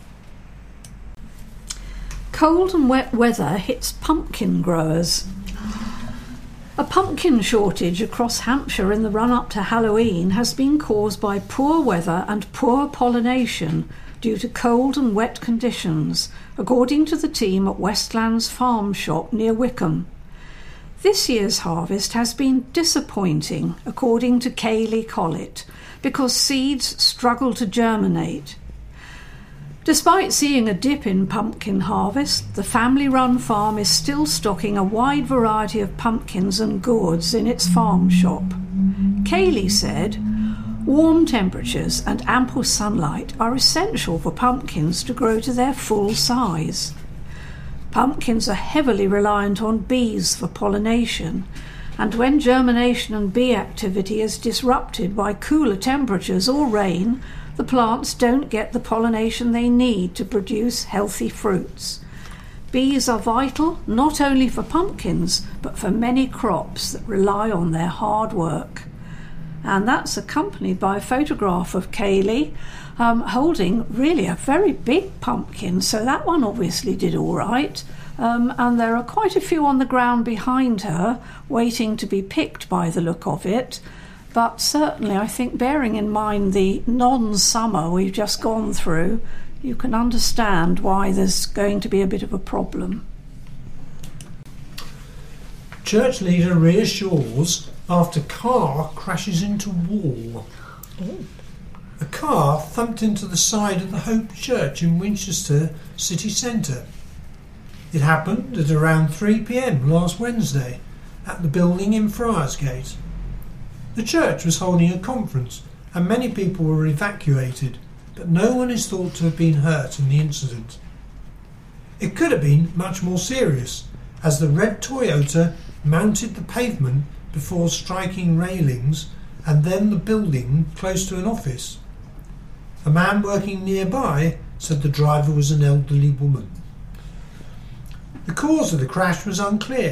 Cold and wet weather hits pumpkin growers. A pumpkin shortage across Hampshire in the run-up to Halloween has been caused by poor weather and poor pollination due to cold and wet conditions, according to the team at Westlands Farm Shop near Wickham. This year's harvest has been disappointing, according to Kaylee Collett, because seeds struggle to germinate. Despite seeing a dip in pumpkin harvest, the family-run farm is still stocking a wide variety of pumpkins and gourds in its farm shop. Kaylee said, "Warm temperatures and ample sunlight are essential for pumpkins to grow to their full size. Pumpkins are heavily reliant on bees for pollination, and when germination and bee activity is disrupted by cooler temperatures or rain, the plants don't get the pollination they need to produce healthy fruits. Bees are vital not only for pumpkins, but for many crops that rely on their hard work." And that's accompanied by a photograph of Kaylee um, holding really a very big pumpkin, so that one obviously did all right. Um, and there are quite a few on the ground behind her, waiting to be picked by the look of it. But certainly, I think, bearing in mind the non-summer we've just gone through, you can understand why there's going to be a bit of a problem. Church leader reassures after car crashes into wall. Oh. A car thumped into the side of the Hope Church in Winchester city centre. It happened at around three p.m. last Wednesday at the building in Friarsgate. The church was holding a conference and many people were evacuated, but no one is thought to have been hurt in the incident. It could have been much more serious, as the red Toyota mounted the pavement before striking railings and then the building close to an office. A man working nearby said the driver was an elderly woman. The cause of the crash was unclear,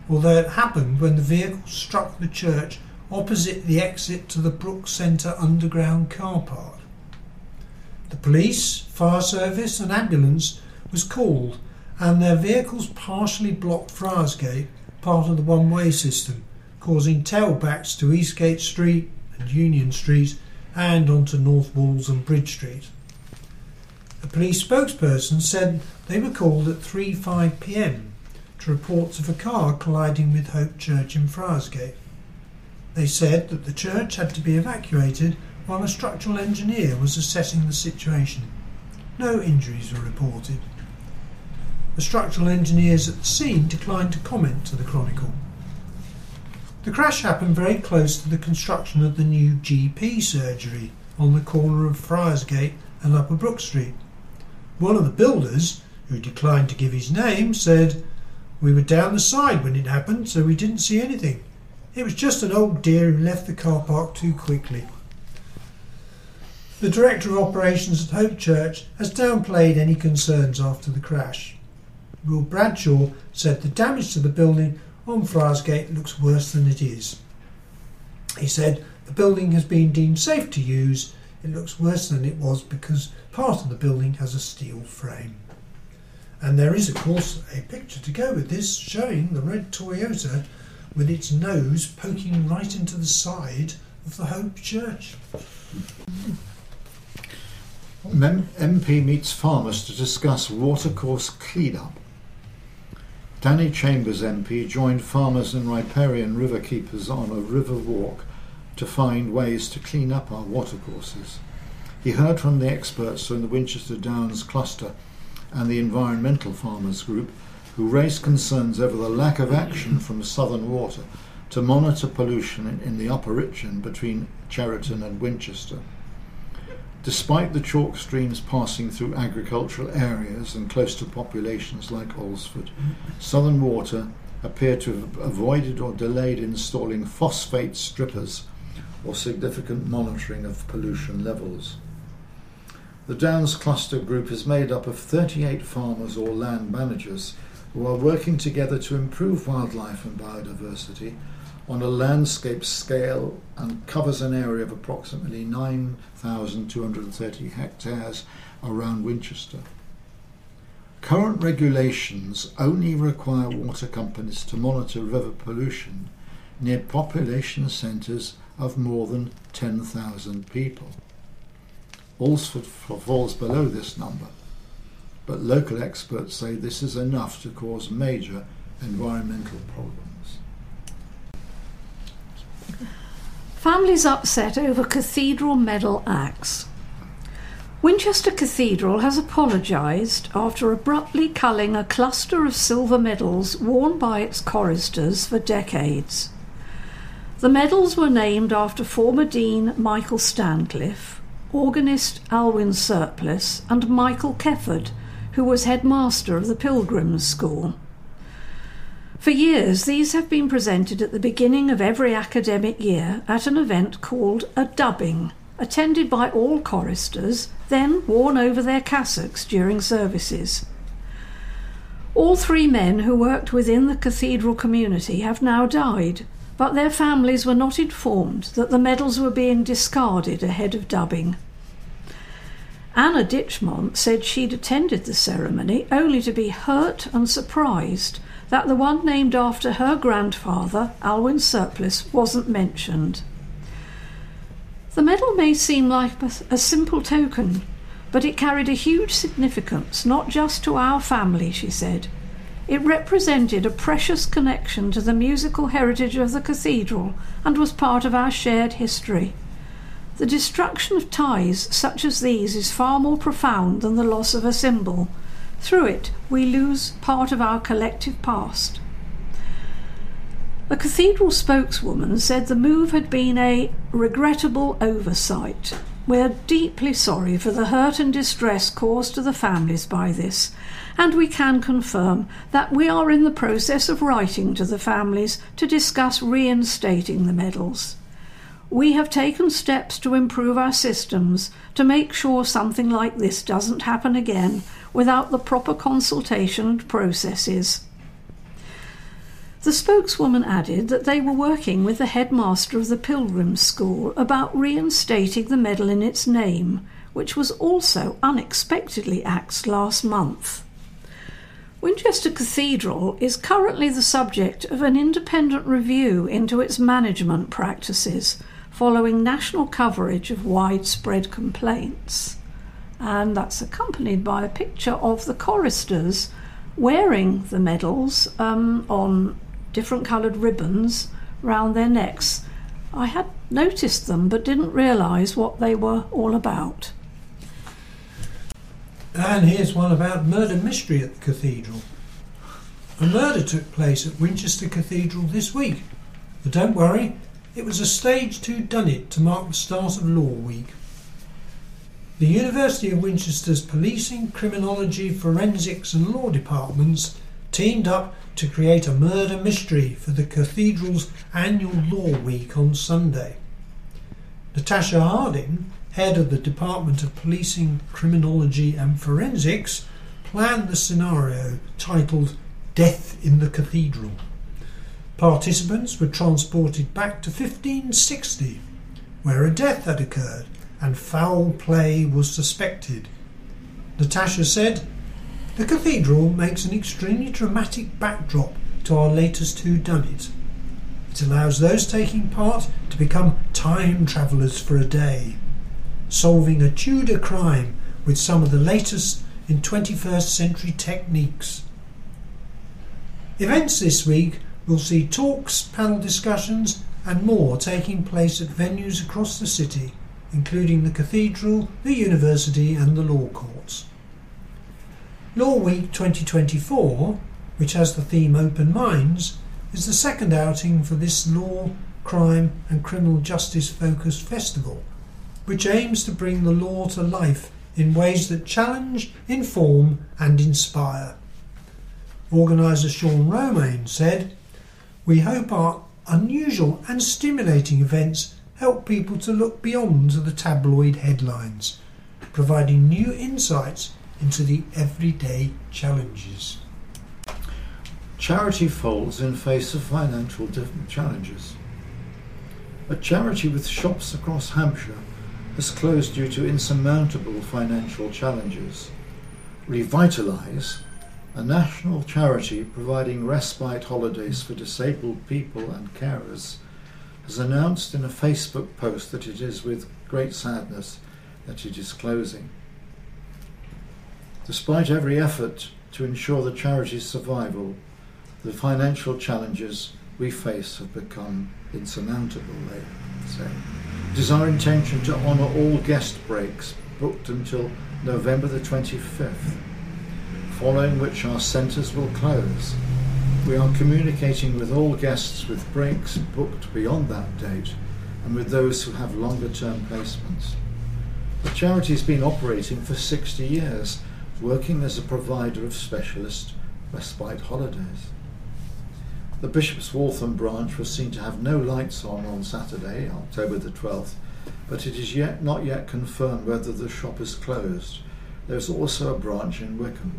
although it happened when the vehicle struck the church opposite the exit to the Brook Centre underground car park. The police, fire service and ambulance was called, and their vehicles partially blocked Friarsgate, part of the one-way system, causing tailbacks to Eastgate Street and Union Street and onto North Walls and Bridge Street. A police spokesperson said they were called at three five p m to reports of a car colliding with Hope Church in Friarsgate. They said that the church had to be evacuated while a structural engineer was assessing the situation. No injuries were reported. The structural engineers at the scene declined to comment to the Chronicle. The crash happened very close to the construction of the new G P surgery on the corner of Friarsgate and Upper Brook Street. One of the builders, who declined to give his name, said, "We were down the side when it happened, so we didn't see anything. It was just an old deer who left the car park too quickly." The Director of Operations at Hope Church has downplayed any concerns after the crash. Will Bradshaw said the damage to the building on Friarsgate looks worse than it is. He said the building has been deemed safe to use. It looks worse than it was because part of the building has a steel frame. And there is, of course, a picture to go with this showing the red Toyota with its nose poking right into the side of the Hope Church. M P meets farmers to discuss watercourse clean-up. Danny Chambers M P joined farmers and riparian riverkeepers on a river walk to find ways to clean up our watercourses. He heard from the experts from the Winchester Downs cluster and the environmental farmers group, who raised concerns over the lack of action from Southern Water to monitor pollution in, in the Upper Itchen between Cheriton and Winchester. Despite the chalk streams passing through agricultural areas and close to populations like Alresford, Southern Water appeared to have avoided or delayed installing phosphate strippers or significant monitoring of pollution levels. The Downs Cluster Group is made up of thirty-eight farmers or land managers who are working together to improve wildlife and biodiversity on a landscape scale and covers an area of approximately nine thousand two hundred thirty hectares around Winchester. Current regulations only require water companies to monitor river pollution near population centres of more than ten thousand people. Alresford falls below this number, but local experts say this is enough to cause major environmental problems. Families upset over cathedral medal axe. Winchester Cathedral has apologised after abruptly culling a cluster of silver medals worn by its choristers for decades. The medals were named after former Dean Michael Stancliffe, organist Alwyn Surplice and Michael Kefford, who was headmaster of the Pilgrims School. For years, these have been presented at the beginning of every academic year at an event called a dubbing, attended by all choristers, then worn over their cassocks during services. All three men who worked within the cathedral community have now died, but their families were not informed that the medals were being discarded ahead of dubbing. Anna Ditchmont said she'd attended the ceremony only to be hurt and surprised that the one named after her grandfather, Alwyn Surplice, wasn't mentioned. The medal may seem like a simple token, but it carried a huge significance, not just to our family, she said. It represented a precious connection to the musical heritage of the cathedral and was part of our shared history. The destruction of ties such as these is far more profound than the loss of a symbol. Through it, we lose part of our collective past. The cathedral spokeswoman said the move had been a regrettable oversight. We are deeply sorry for the hurt and distress caused to the families by this, and we can confirm that we are in the process of writing to the families to discuss reinstating the medals. We have taken steps to improve our systems to make sure something like this doesn't happen again without the proper consultation and processes. The spokeswoman added that they were working with the headmaster of the Pilgrims School about reinstating the medal in its name, which was also unexpectedly axed last month. Winchester Cathedral is currently the subject of an independent review into its management practices, following national coverage of widespread complaints. And that's accompanied by a picture of the choristers wearing the medals um, on different coloured ribbons round their necks. I had noticed them but didn't realise what they were all about. And here's one about murder mystery at the cathedral. A murder took place at Winchester Cathedral this week, but don't worry, it was a stage two done-it to mark the start of Law Week. The University of Winchester's Policing, Criminology, Forensics and Law departments teamed up to create a murder mystery for the cathedral's annual Law Week on Sunday. Natasha Harding, head of the Department of Policing, Criminology and Forensics, planned the scenario titled Death in the Cathedral. Participants were transported back to fifteen sixty, where a death had occurred and foul play was suspected. Natasha said, "The cathedral makes an extremely dramatic backdrop to our latest whodunit. It allows those taking part to become time travellers for a day, solving a Tudor crime with some of the latest in twenty-first century techniques." Events this week will see talks, panel discussions and more taking place at venues across the city, including the cathedral, the university and the law courts. Law Week twenty twenty-four, which has the theme Open Minds, is the second outing for this law, crime and criminal justice focused festival, which aims to bring the law to life in ways that challenge, inform and inspire. Organiser Sean Romaine said, "We hope our unusual and stimulating events help people to look beyond the tabloid headlines, providing new insights into the everyday challenges." Charity folds in face of financial challenges. A charity with shops across Hampshire has closed due to insurmountable financial challenges. Revitalise, a national charity providing respite holidays for disabled people and carers, has announced in a Facebook post that it is with great sadness that it is closing. Despite every effort to ensure the charity's survival, the financial challenges we face have become insurmountable, they say. It is our intention to honour all guest breaks booked until November the twenty-fifth, following which our centres will close. We are communicating with all guests with breaks booked beyond that date and with those who have longer term placements. The charity has been operating for sixty years, working as a provider of specialist respite holidays. The Bishop's Waltham branch was seen to have no lights on on Saturday, October the twelfth, but it is yet not yet confirmed whether the shop is closed. There is also a branch in Wickham.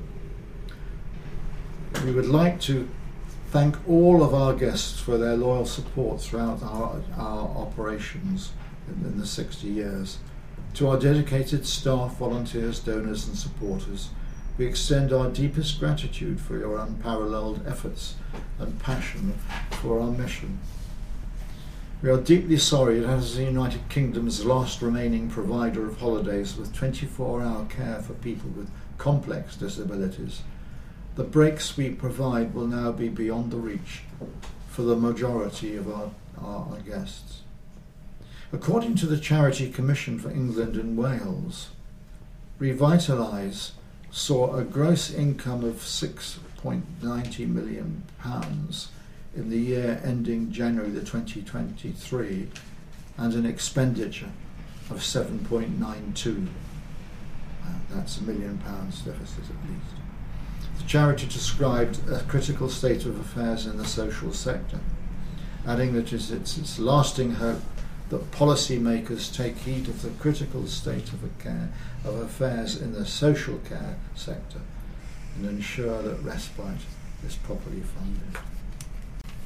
We would like to thank all of our guests for their loyal support throughout our, our operations in, in the sixty years. To our dedicated staff, volunteers, donors and supporters, we extend our deepest gratitude for your unparalleled efforts and passion for our mission. We are deeply sorry that as the United Kingdom's last remaining provider of holidays with twenty-four hour care for people with complex disabilities, the breaks we provide will now be beyond the reach for the majority of our, our, our guests. According to the Charity Commission for England and Wales, Revitalise saw a gross income of six point nine zero million pounds in the year ending January the twenty twenty-three and an expenditure of seven point nine two. Uh, that's a million pounds deficit at least. The charity described a critical state of affairs in the social sector, adding that it's, it's, it's lasting hope that policymakers take heed of the critical state of, a care, of affairs in the social care sector and ensure that respite is properly funded.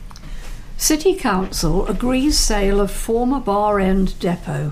City Council agrees sale of former Bar End Depot.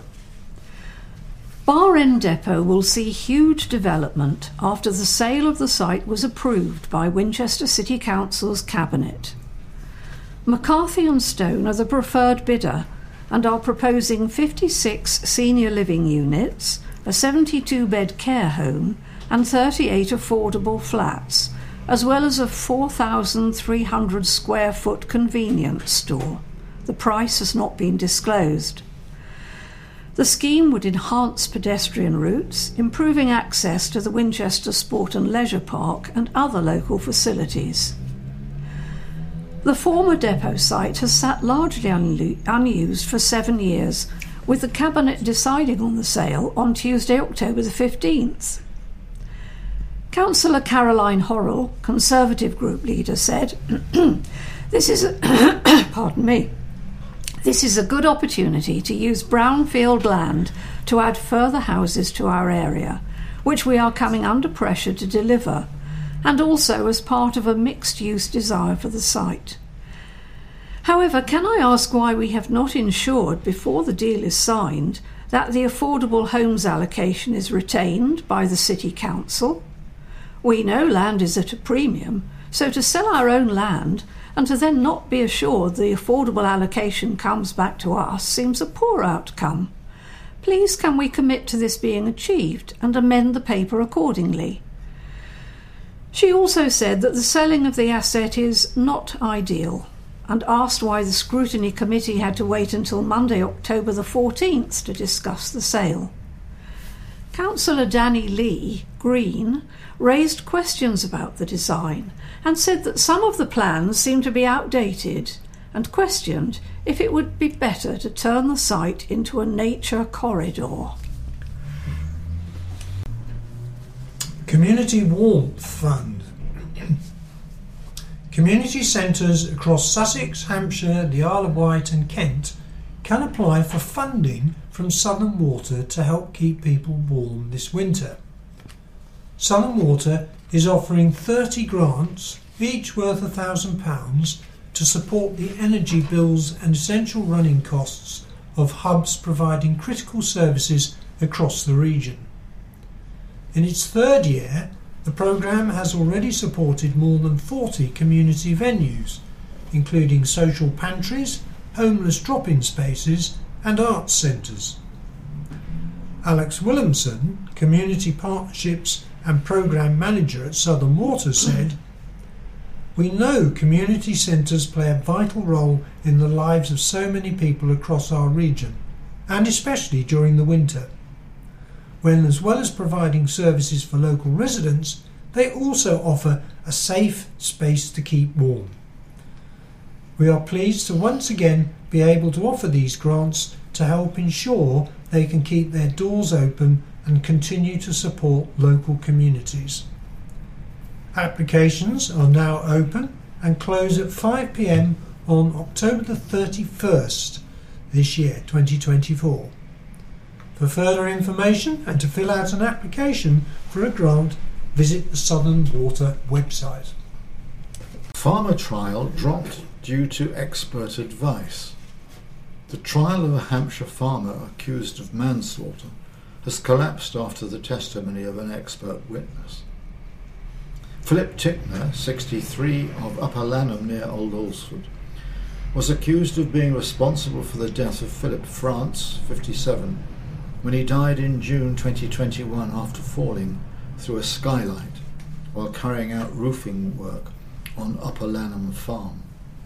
Bar End Depot will see huge development after the sale of the site was approved by Winchester City Council's Cabinet. McCarthy and Stone are the preferred bidder and are proposing fifty-six senior living units, a seventy-two bed care home and thirty-eight affordable flats, as well as a four thousand three hundred square foot convenience store. The price has not been disclosed. The scheme would enhance pedestrian routes, improving access to the Winchester Sport and Leisure Park and other local facilities. The former depot site has sat largely un- unused for seven years, with the Cabinet deciding on the sale on Tuesday, October the fifteenth. Councillor Caroline Horrell, Conservative group leader, said, This is a pardon me. This is a good opportunity to use brownfield land to add further houses to our area, which we are coming under pressure to deliver, and also as part of a mixed-use desire for the site. However, can I ask why we have not ensured before the deal is signed that the affordable homes allocation is retained by the City Council? We know land is at a premium, so to sell our own land and to then not be assured the affordable allocation comes back to us seems a poor outcome. Please can we commit to this being achieved and amend the paper accordingly? She also said that the selling of the asset is not ideal and asked why the scrutiny committee had to wait until Monday, October the fourteenth to discuss the sale. Councillor Danny Lee, Green, raised questions about the design and said that some of the plans seem to be outdated and questioned if it would be better to turn the site into a nature corridor. Community Warmth Fund. Community centres across Sussex, Hampshire, the Isle of Wight and Kent can apply for funding from Southern Water to help keep people warm this winter. Southern Water is offering thirty grants, each worth one thousand pounds, to support the energy bills and essential running costs of hubs providing critical services across the region. In its third year, the programme has already supported more than forty community venues, including social pantries, homeless drop-in spaces and arts centres. Alex Williamson, Community Partnerships and Programme Manager at Southern Water, said, "We know community centres play a vital role in the lives of so many people across our region, and especially during the winter, when as well as providing services for local residents, they also offer a safe space to keep warm. We are pleased to once again be able to offer these grants to help ensure they can keep their doors open and continue to support local communities. Applications are now open and close at five p m on October the thirty-first this year, twenty twenty-four. For further information and to fill out an application for a grant, visit the Southern Water website." Farmer trial dropped due to expert advice. The trial of a Hampshire farmer accused of manslaughter has collapsed after the testimony of an expert witness. Philip Tickner, sixty-three, of Upper Lanham near Old Alresford, was accused of being responsible for the death of Philip France, fifty-seven, when he died in June twenty twenty-one after falling through a skylight while carrying out roofing work on Upper Lanham Farm.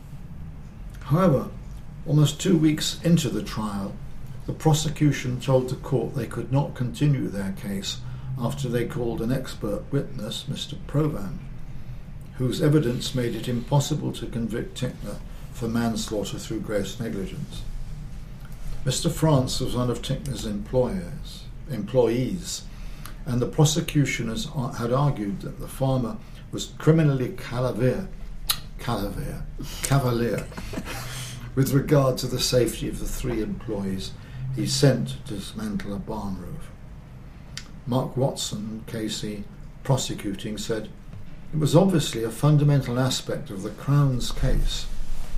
However, almost two weeks into the trial, the prosecution told the court they could not continue their case after they called an expert witness, Mister Provan, whose evidence made it impossible to convict Tickner for manslaughter through gross negligence. Mister France was one of Tickner's employers, employees, and the prosecution has, had argued that the farmer was criminally cavalier, cavalier, cavalier with regard to the safety of the three employees he sent to dismantle a barn roof. Mark Watson, K C, prosecuting, said, "It was obviously a fundamental aspect of the Crown's case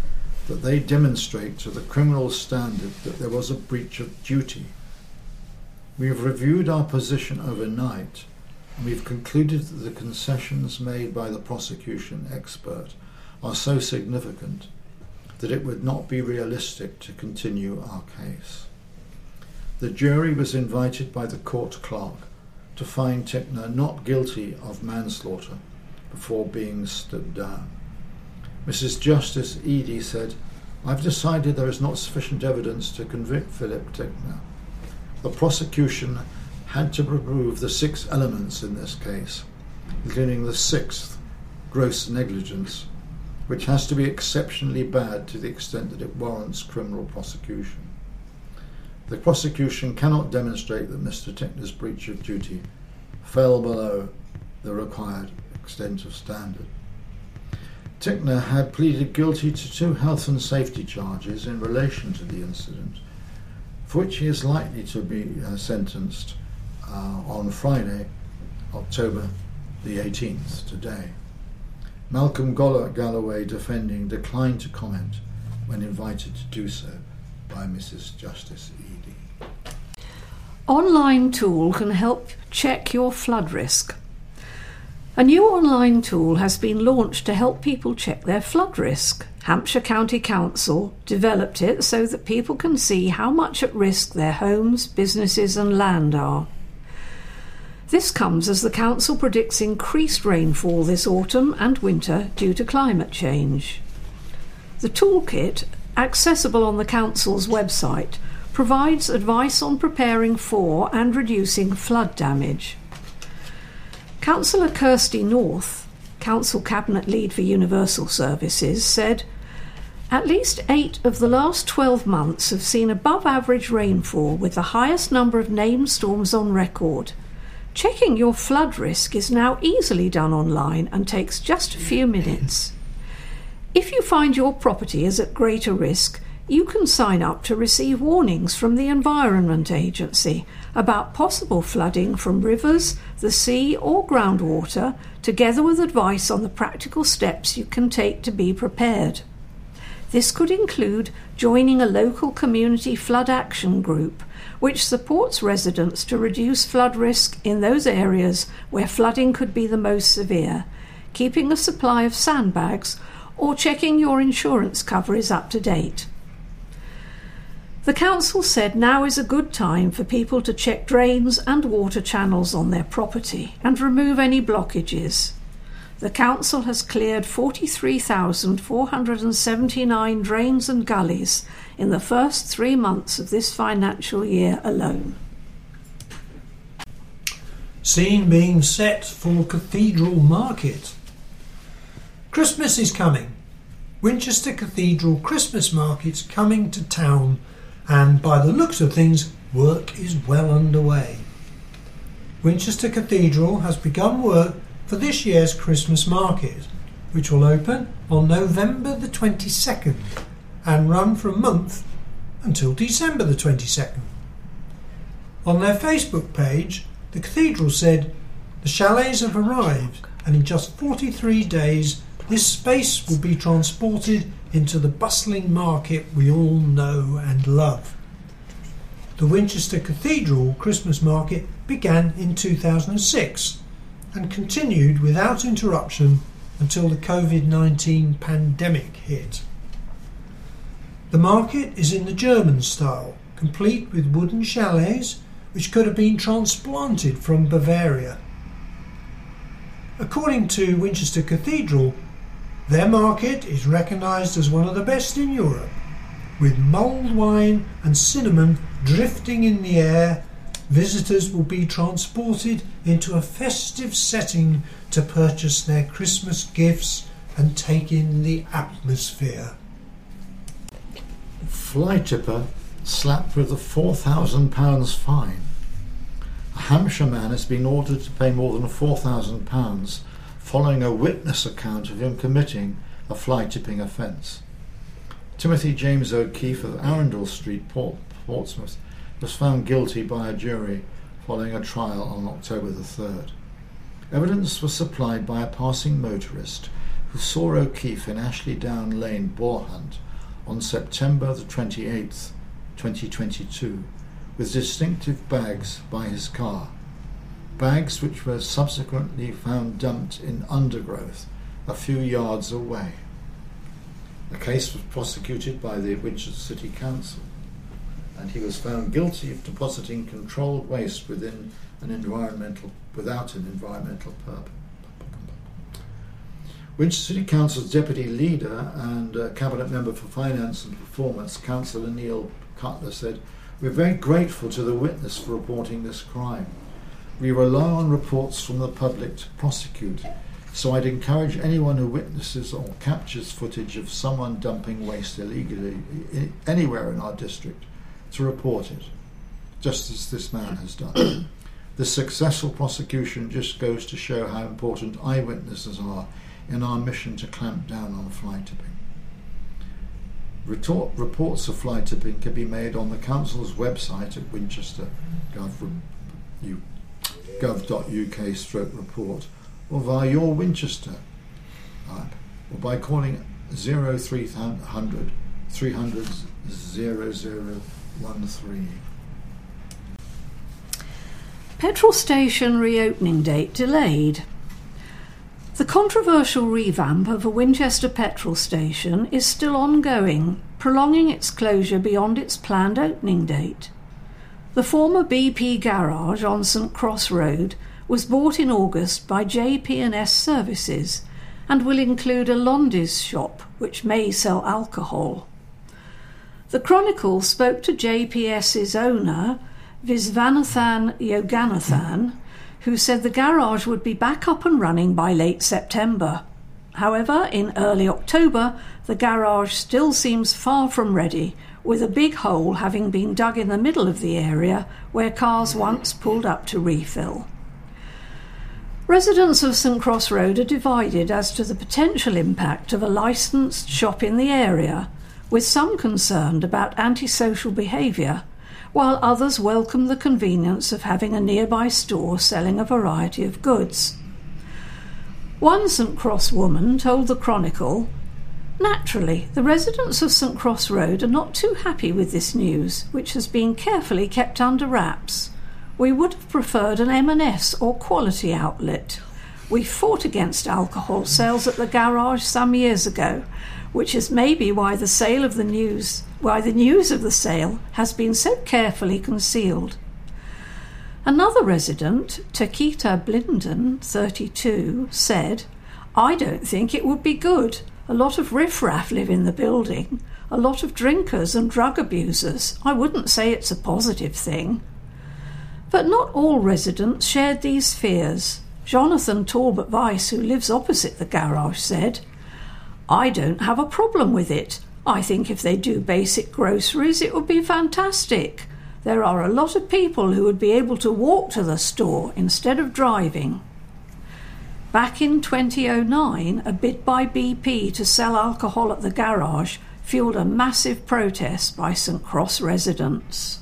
that they demonstrate to the criminal standard that there was a breach of duty. We have reviewed our position overnight, and we've concluded that the concessions made by the prosecution expert are so significant that it would not be realistic to continue our case. The jury was invited by the court clerk to find Tickner not guilty of manslaughter before being stood down. Missus Justice Eadie said, "I've decided there is not sufficient evidence to convict Philip Tickner. The prosecution had to prove the six elements in this case, including the sixth, gross negligence, which has to be exceptionally bad to the extent that it warrants criminal prosecution. The prosecution cannot demonstrate that Mister Tickner's breach of duty fell below the required extent of standard." Tickner had pleaded guilty to two health and safety charges in relation to the incident, for which he is likely to be uh, sentenced uh, on Friday, October the eighteenth, today. Malcolm Galloway, defending, declined to comment when invited to do so by Missus Justice Eadie. Online tool can help check your flood risk. A new online tool has been launched to help people check their flood risk. Hampshire County Council developed it so that people can see how much at risk their homes, businesses and land are. This comes as the council predicts increased rainfall this autumn and winter due to climate change. The toolkit, accessible on the council's website, provides advice on preparing for and reducing flood damage. Councillor Kirsty North, Council Cabinet Lead for Universal Services, said, "At least eight of the last twelve months have seen above average rainfall with the highest number of named storms on record. Checking your flood risk is now easily done online and takes just a few minutes. If you find your property is at greater risk, you can sign up to receive warnings from the Environment Agency about possible flooding from rivers, the sea or groundwater, together with advice on the practical steps you can take to be prepared. This could include joining a local community flood action group, which supports residents to reduce flood risk in those areas where flooding could be the most severe, keeping a supply of sandbags, or checking your insurance cover is up to date." The council said now is a good time for people to check drains and water channels on their property and remove any blockages. The council has cleared forty-three thousand four hundred seventy-nine drains and gullies in the first three months of this financial year alone. Scene being set for Cathedral Market. Christmas is coming. Winchester Cathedral Christmas Market's coming to town, and by the looks of things, work is well underway. Winchester Cathedral has begun work for this year's Christmas market, which will open on November the twenty-second and run for a month until December the twenty-second. On their Facebook page, the cathedral said, "The chalets have arrived, and in just forty-three days this space will be transported into the bustling market we all know and love." The Winchester Cathedral Christmas Market began in two thousand six and continued without interruption until the covid nineteen pandemic hit. The market is in the German style, complete with wooden chalets which could have been transplanted from Bavaria. According to Winchester Cathedral, their market is recognised as one of the best in Europe, with mulled wine and cinnamon drifting in the air. Visitors will be transported into a festive setting to purchase their Christmas gifts and take in the atmosphere. Fly tipper slapped with a four thousand pounds fine. A Hampshire man has been ordered to pay more than four thousand pounds following a witness account of him committing a fly tipping offence. Timothy James O'Keefe of Arundel Street, Port, Portsmouth, was found guilty by a jury following a trial on October the third. Evidence was supplied by a passing motorist who saw O'Keefe in Ashley Down Lane boar hunt on September the twenty-eighth, twenty twenty-two, with distinctive bags by his car. Bags which were subsequently found dumped in undergrowth a few yards away. The case was prosecuted by the Winchester City Council, and he was found guilty of depositing controlled waste within an environmental, without an environmental purpose. Winchester City Council's Deputy Leader and uh, Cabinet Member for Finance and Performance, Councillor Neil Cutler, said, "We're very grateful to the witness for reporting this crime. We rely on reports from the public to prosecute, so I'd encourage anyone who witnesses or captures footage of someone dumping waste illegally anywhere in our district to report it, just as this man has done. The successful prosecution just goes to show how important eyewitnesses are in our mission to clamp down on fly tipping." Retort, reports of fly tipping can be made on the Council's website at winchester gov dot U K stroke report, or via Your Winchester app, or by calling zero three hundred three hundred zero zero one three. Petrol station reopening date delayed. The controversial revamp of a Winchester petrol station is still ongoing, prolonging its closure beyond its planned opening date. The former B P garage on St Cross Road was bought in August by J P and S Services and will include a Londy's shop which may sell alcohol. The Chronicle spoke to J P S's owner, Visvanathan Yoganathan, who said the garage would be back up and running by late September. However, in early October, the garage still seems far from ready, with a big hole having been dug in the middle of the area where cars once pulled up to refill. Residents of St Cross Road are divided as to the potential impact of a licensed shop in the area, with some concerned about antisocial behaviour, while others welcome the convenience of having a nearby store selling a variety of goods. One St Cross woman told the Chronicle, "Naturally, the residents of St Cross Road are not too happy with this news, which has been carefully kept under wraps. We would have preferred an M and S or quality outlet. We fought against alcohol sales at the garage some years ago, which is maybe why the sale of the news why the news of the sale has been so carefully concealed." Another resident, Takita Blinden, thirty-two, said, "I don't think it would be good. A lot of riffraff live in the building, a lot of drinkers and drug abusers. I wouldn't say it's a positive thing." But not all residents shared these fears. Jonathan Talbot Weiss, who lives opposite the garage, said, "I don't have a problem with it. I think if they do basic groceries, it would be fantastic. There are a lot of people who would be able to walk to the store instead of driving." Back in twenty oh nine, a bid by B P to sell alcohol at the garage fueled a massive protest by St Cross residents.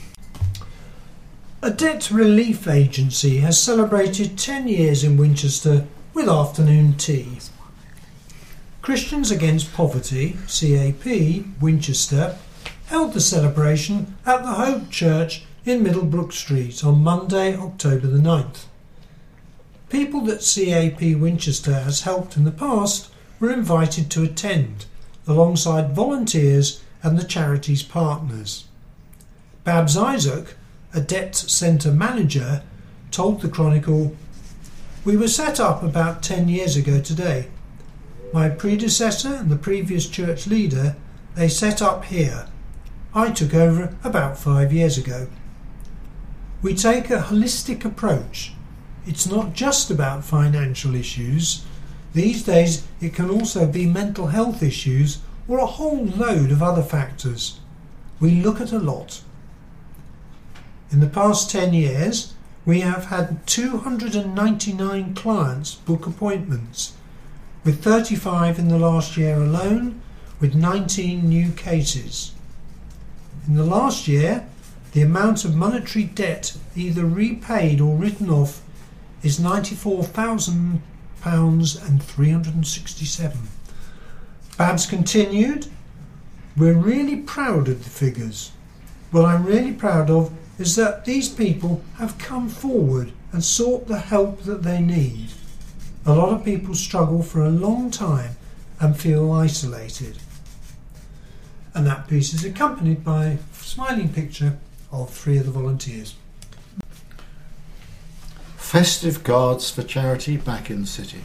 A debt relief agency has celebrated ten years in Winchester with afternoon tea. Christians Against Poverty, C A P, Winchester, held the celebration at the Hope Church in Middlebrook Street on Monday, October the ninth. People that C A P Winchester has helped in the past were invited to attend, alongside volunteers and the charity's partners. Babs Isaac, a debt centre manager, told the Chronicle, "We were set up about ten years ago today. My predecessor and the previous church leader, they set up here. I took over about five years ago. We take a holistic approach. It's not just about financial issues. These days it can also be mental health issues or a whole load of other factors. We look at a lot. In the past ten years, we have had two hundred ninety-nine clients book appointments, with thirty-five in the last year alone, with nineteen new cases. In the last year, the amount of monetary debt either repaid or written off is ninety-four thousand pounds and three hundred sixty-seven. Babs continued, we're really proud of the figures. What I'm really proud of is that these people have come forward and sought the help that they need. A lot of people struggle for a long time and feel isolated. And that piece is accompanied by a smiling picture of three of the volunteers. Festive cards for charity back in city.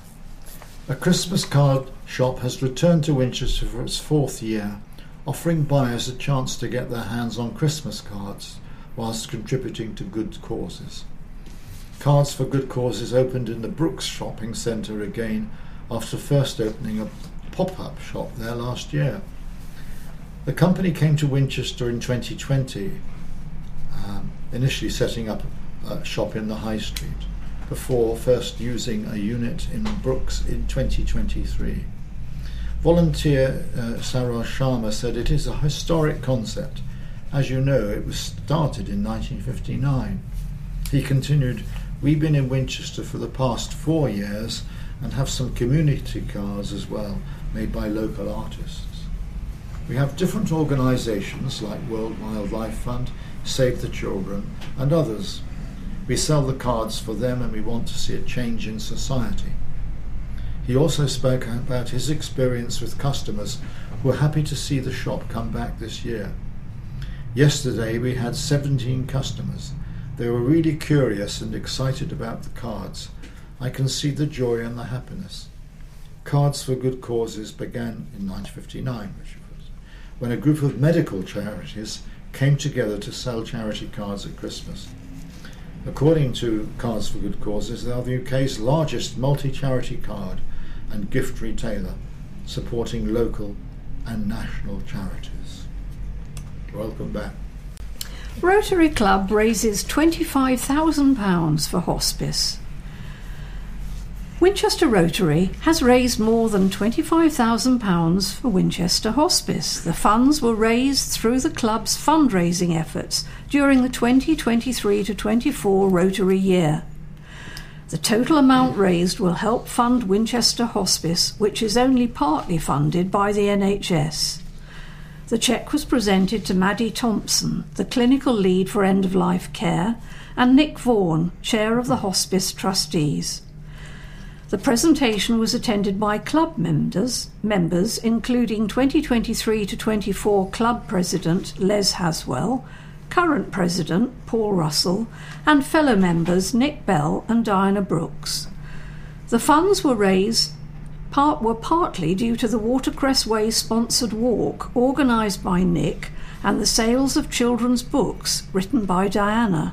A Christmas card shop has returned to Winchester for its fourth year, offering buyers a chance to get their hands on Christmas cards whilst contributing to good causes. Cards for Good Causes opened in the Brooks Shopping Centre again after first opening a pop-up shop there last year. The company came to Winchester in twenty twenty, um, initially setting up a shop in the High Street, before first using a unit in Brooks in twenty twenty-three. Volunteer uh, Sarah Sharma said it is a historic concept. As you know, it was started in nineteen fifty-nine. He continued, "We've been in Winchester for the past four years and have some community cards as well, made by local artists. We have different organisations like World Wildlife Fund, Save the Children and others. We sell the cards for them and we want to see a change in society." He also spoke about his experience with customers who are happy to see the shop come back this year. "Yesterday we had seventeen customers. They were really curious and excited about the cards. I can see the joy and the happiness." Cards for Good Causes began in nineteen fifty-nine, which was when a group of medical charities came together to sell charity cards at Christmas. According to Cards for Good Causes, they are the U K's largest multi-charity card and gift retailer, supporting local and national charities. Welcome back. Rotary Club raises twenty-five thousand pounds for hospice. Winchester Rotary has raised more than twenty-five thousand pounds for Winchester Hospice. The funds were raised through the club's fundraising efforts during the twenty twenty-three to twenty-four Rotary year. The total amount raised will help fund Winchester Hospice, which is only partly funded by the N H S. The cheque was presented to Maddie Thompson, the clinical lead for end-of-life care, and Nick Vaughan, chair of the Hospice Trustees. The presentation was attended by club members, members including twenty twenty-three to twenty-four club president Les Haswell, current president Paul Russell, and fellow members Nick Bell and Diana Brooks. The funds were raised part were partly due to the Watercress Way sponsored walk organised by Nick and the sales of children's books written by Diana.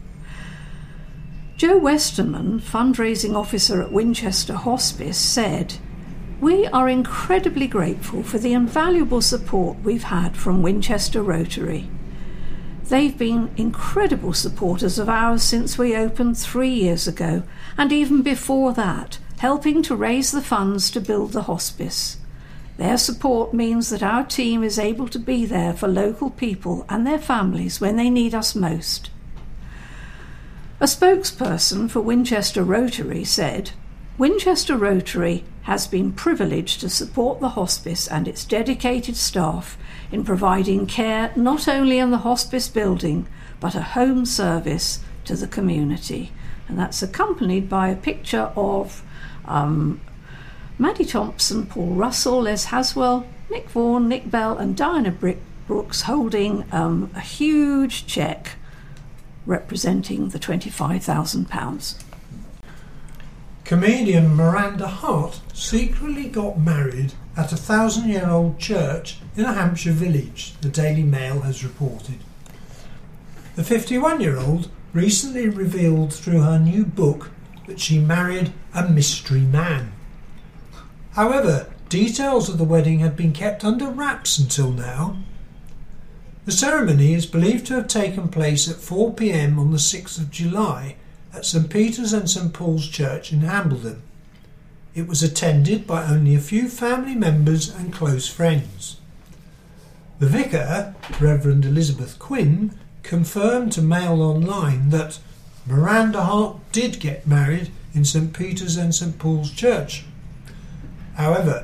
Joe Westerman, fundraising officer at Winchester Hospice, said, "We are incredibly grateful for the invaluable support we've had from Winchester Rotary. They've been incredible supporters of ours since we opened three years ago, and even before that, helping to raise the funds to build the hospice. Their support means that our team is able to be there for local people and their families when they need us most." A spokesperson for Winchester Rotary said, "Winchester Rotary has been privileged to support the hospice and its dedicated staff in providing care not only in the hospice building, but a home service to the community." And that's accompanied by a picture of um, Maddie Thompson, Paul Russell, Les Haswell, Nick Vaughan, Nick Bell and Diana Brooks holding um, a huge cheque representing the twenty-five thousand pounds. Comedian Miranda Hart secretly got married at a thousand-year-old church in a Hampshire village, the Daily Mail has reported. The fifty-one-year-old recently revealed through her new book that she married a mystery man. However, details of the wedding had been kept under wraps until now. The ceremony is believed to have taken place at four p m on the sixth of July at St Peter's and St Paul's Church in Hambledon. It was attended by only a few family members and close friends. The vicar, Reverend Elizabeth Quinn, confirmed to Mail Online that Miranda Hart did get married in St Peter's and St Paul's Church. However,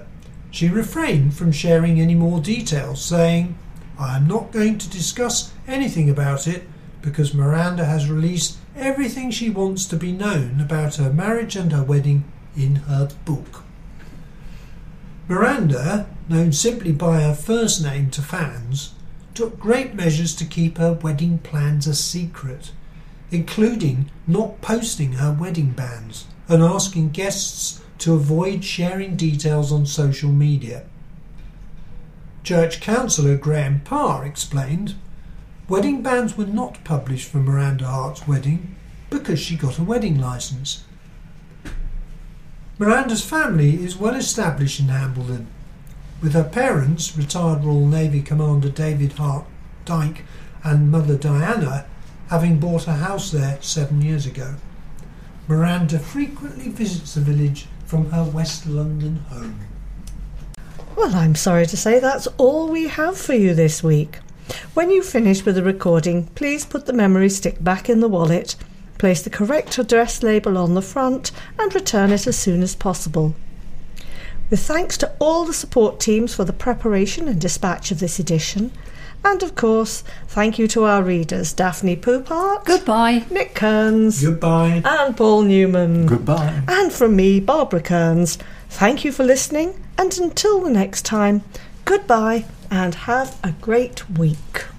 she refrained from sharing any more details, saying, "I am not going to discuss anything about it because Miranda has released everything she wants to be known about her marriage and her wedding in her book." Miranda, known simply by her first name to fans, took great measures to keep her wedding plans a secret, including not posting her wedding bands and asking guests to avoid sharing details on social media. Church councillor Graham Parr explained, "Wedding bands were not published for Miranda Hart's wedding because she got a wedding licence." Miranda's family is well established in Hambledon, with her parents, retired Royal Navy Commander David Hart Dyke and mother Diana, having bought a house there seven years ago. Miranda frequently visits the village from her West London home. Well, I'm sorry to say that's all we have for you this week. When you finish with the recording, please put the memory stick back in the wallet, place the correct address label on the front and return it as soon as possible. With thanks to all the support teams for the preparation and dispatch of this edition, and of course, thank you to our readers, Daphne Poupart. Goodbye. Nick Kearns. Goodbye. And Paul Newman. Goodbye. And from me, Barbara Kearns. Thank you for listening, and until the next time, goodbye and have a great week.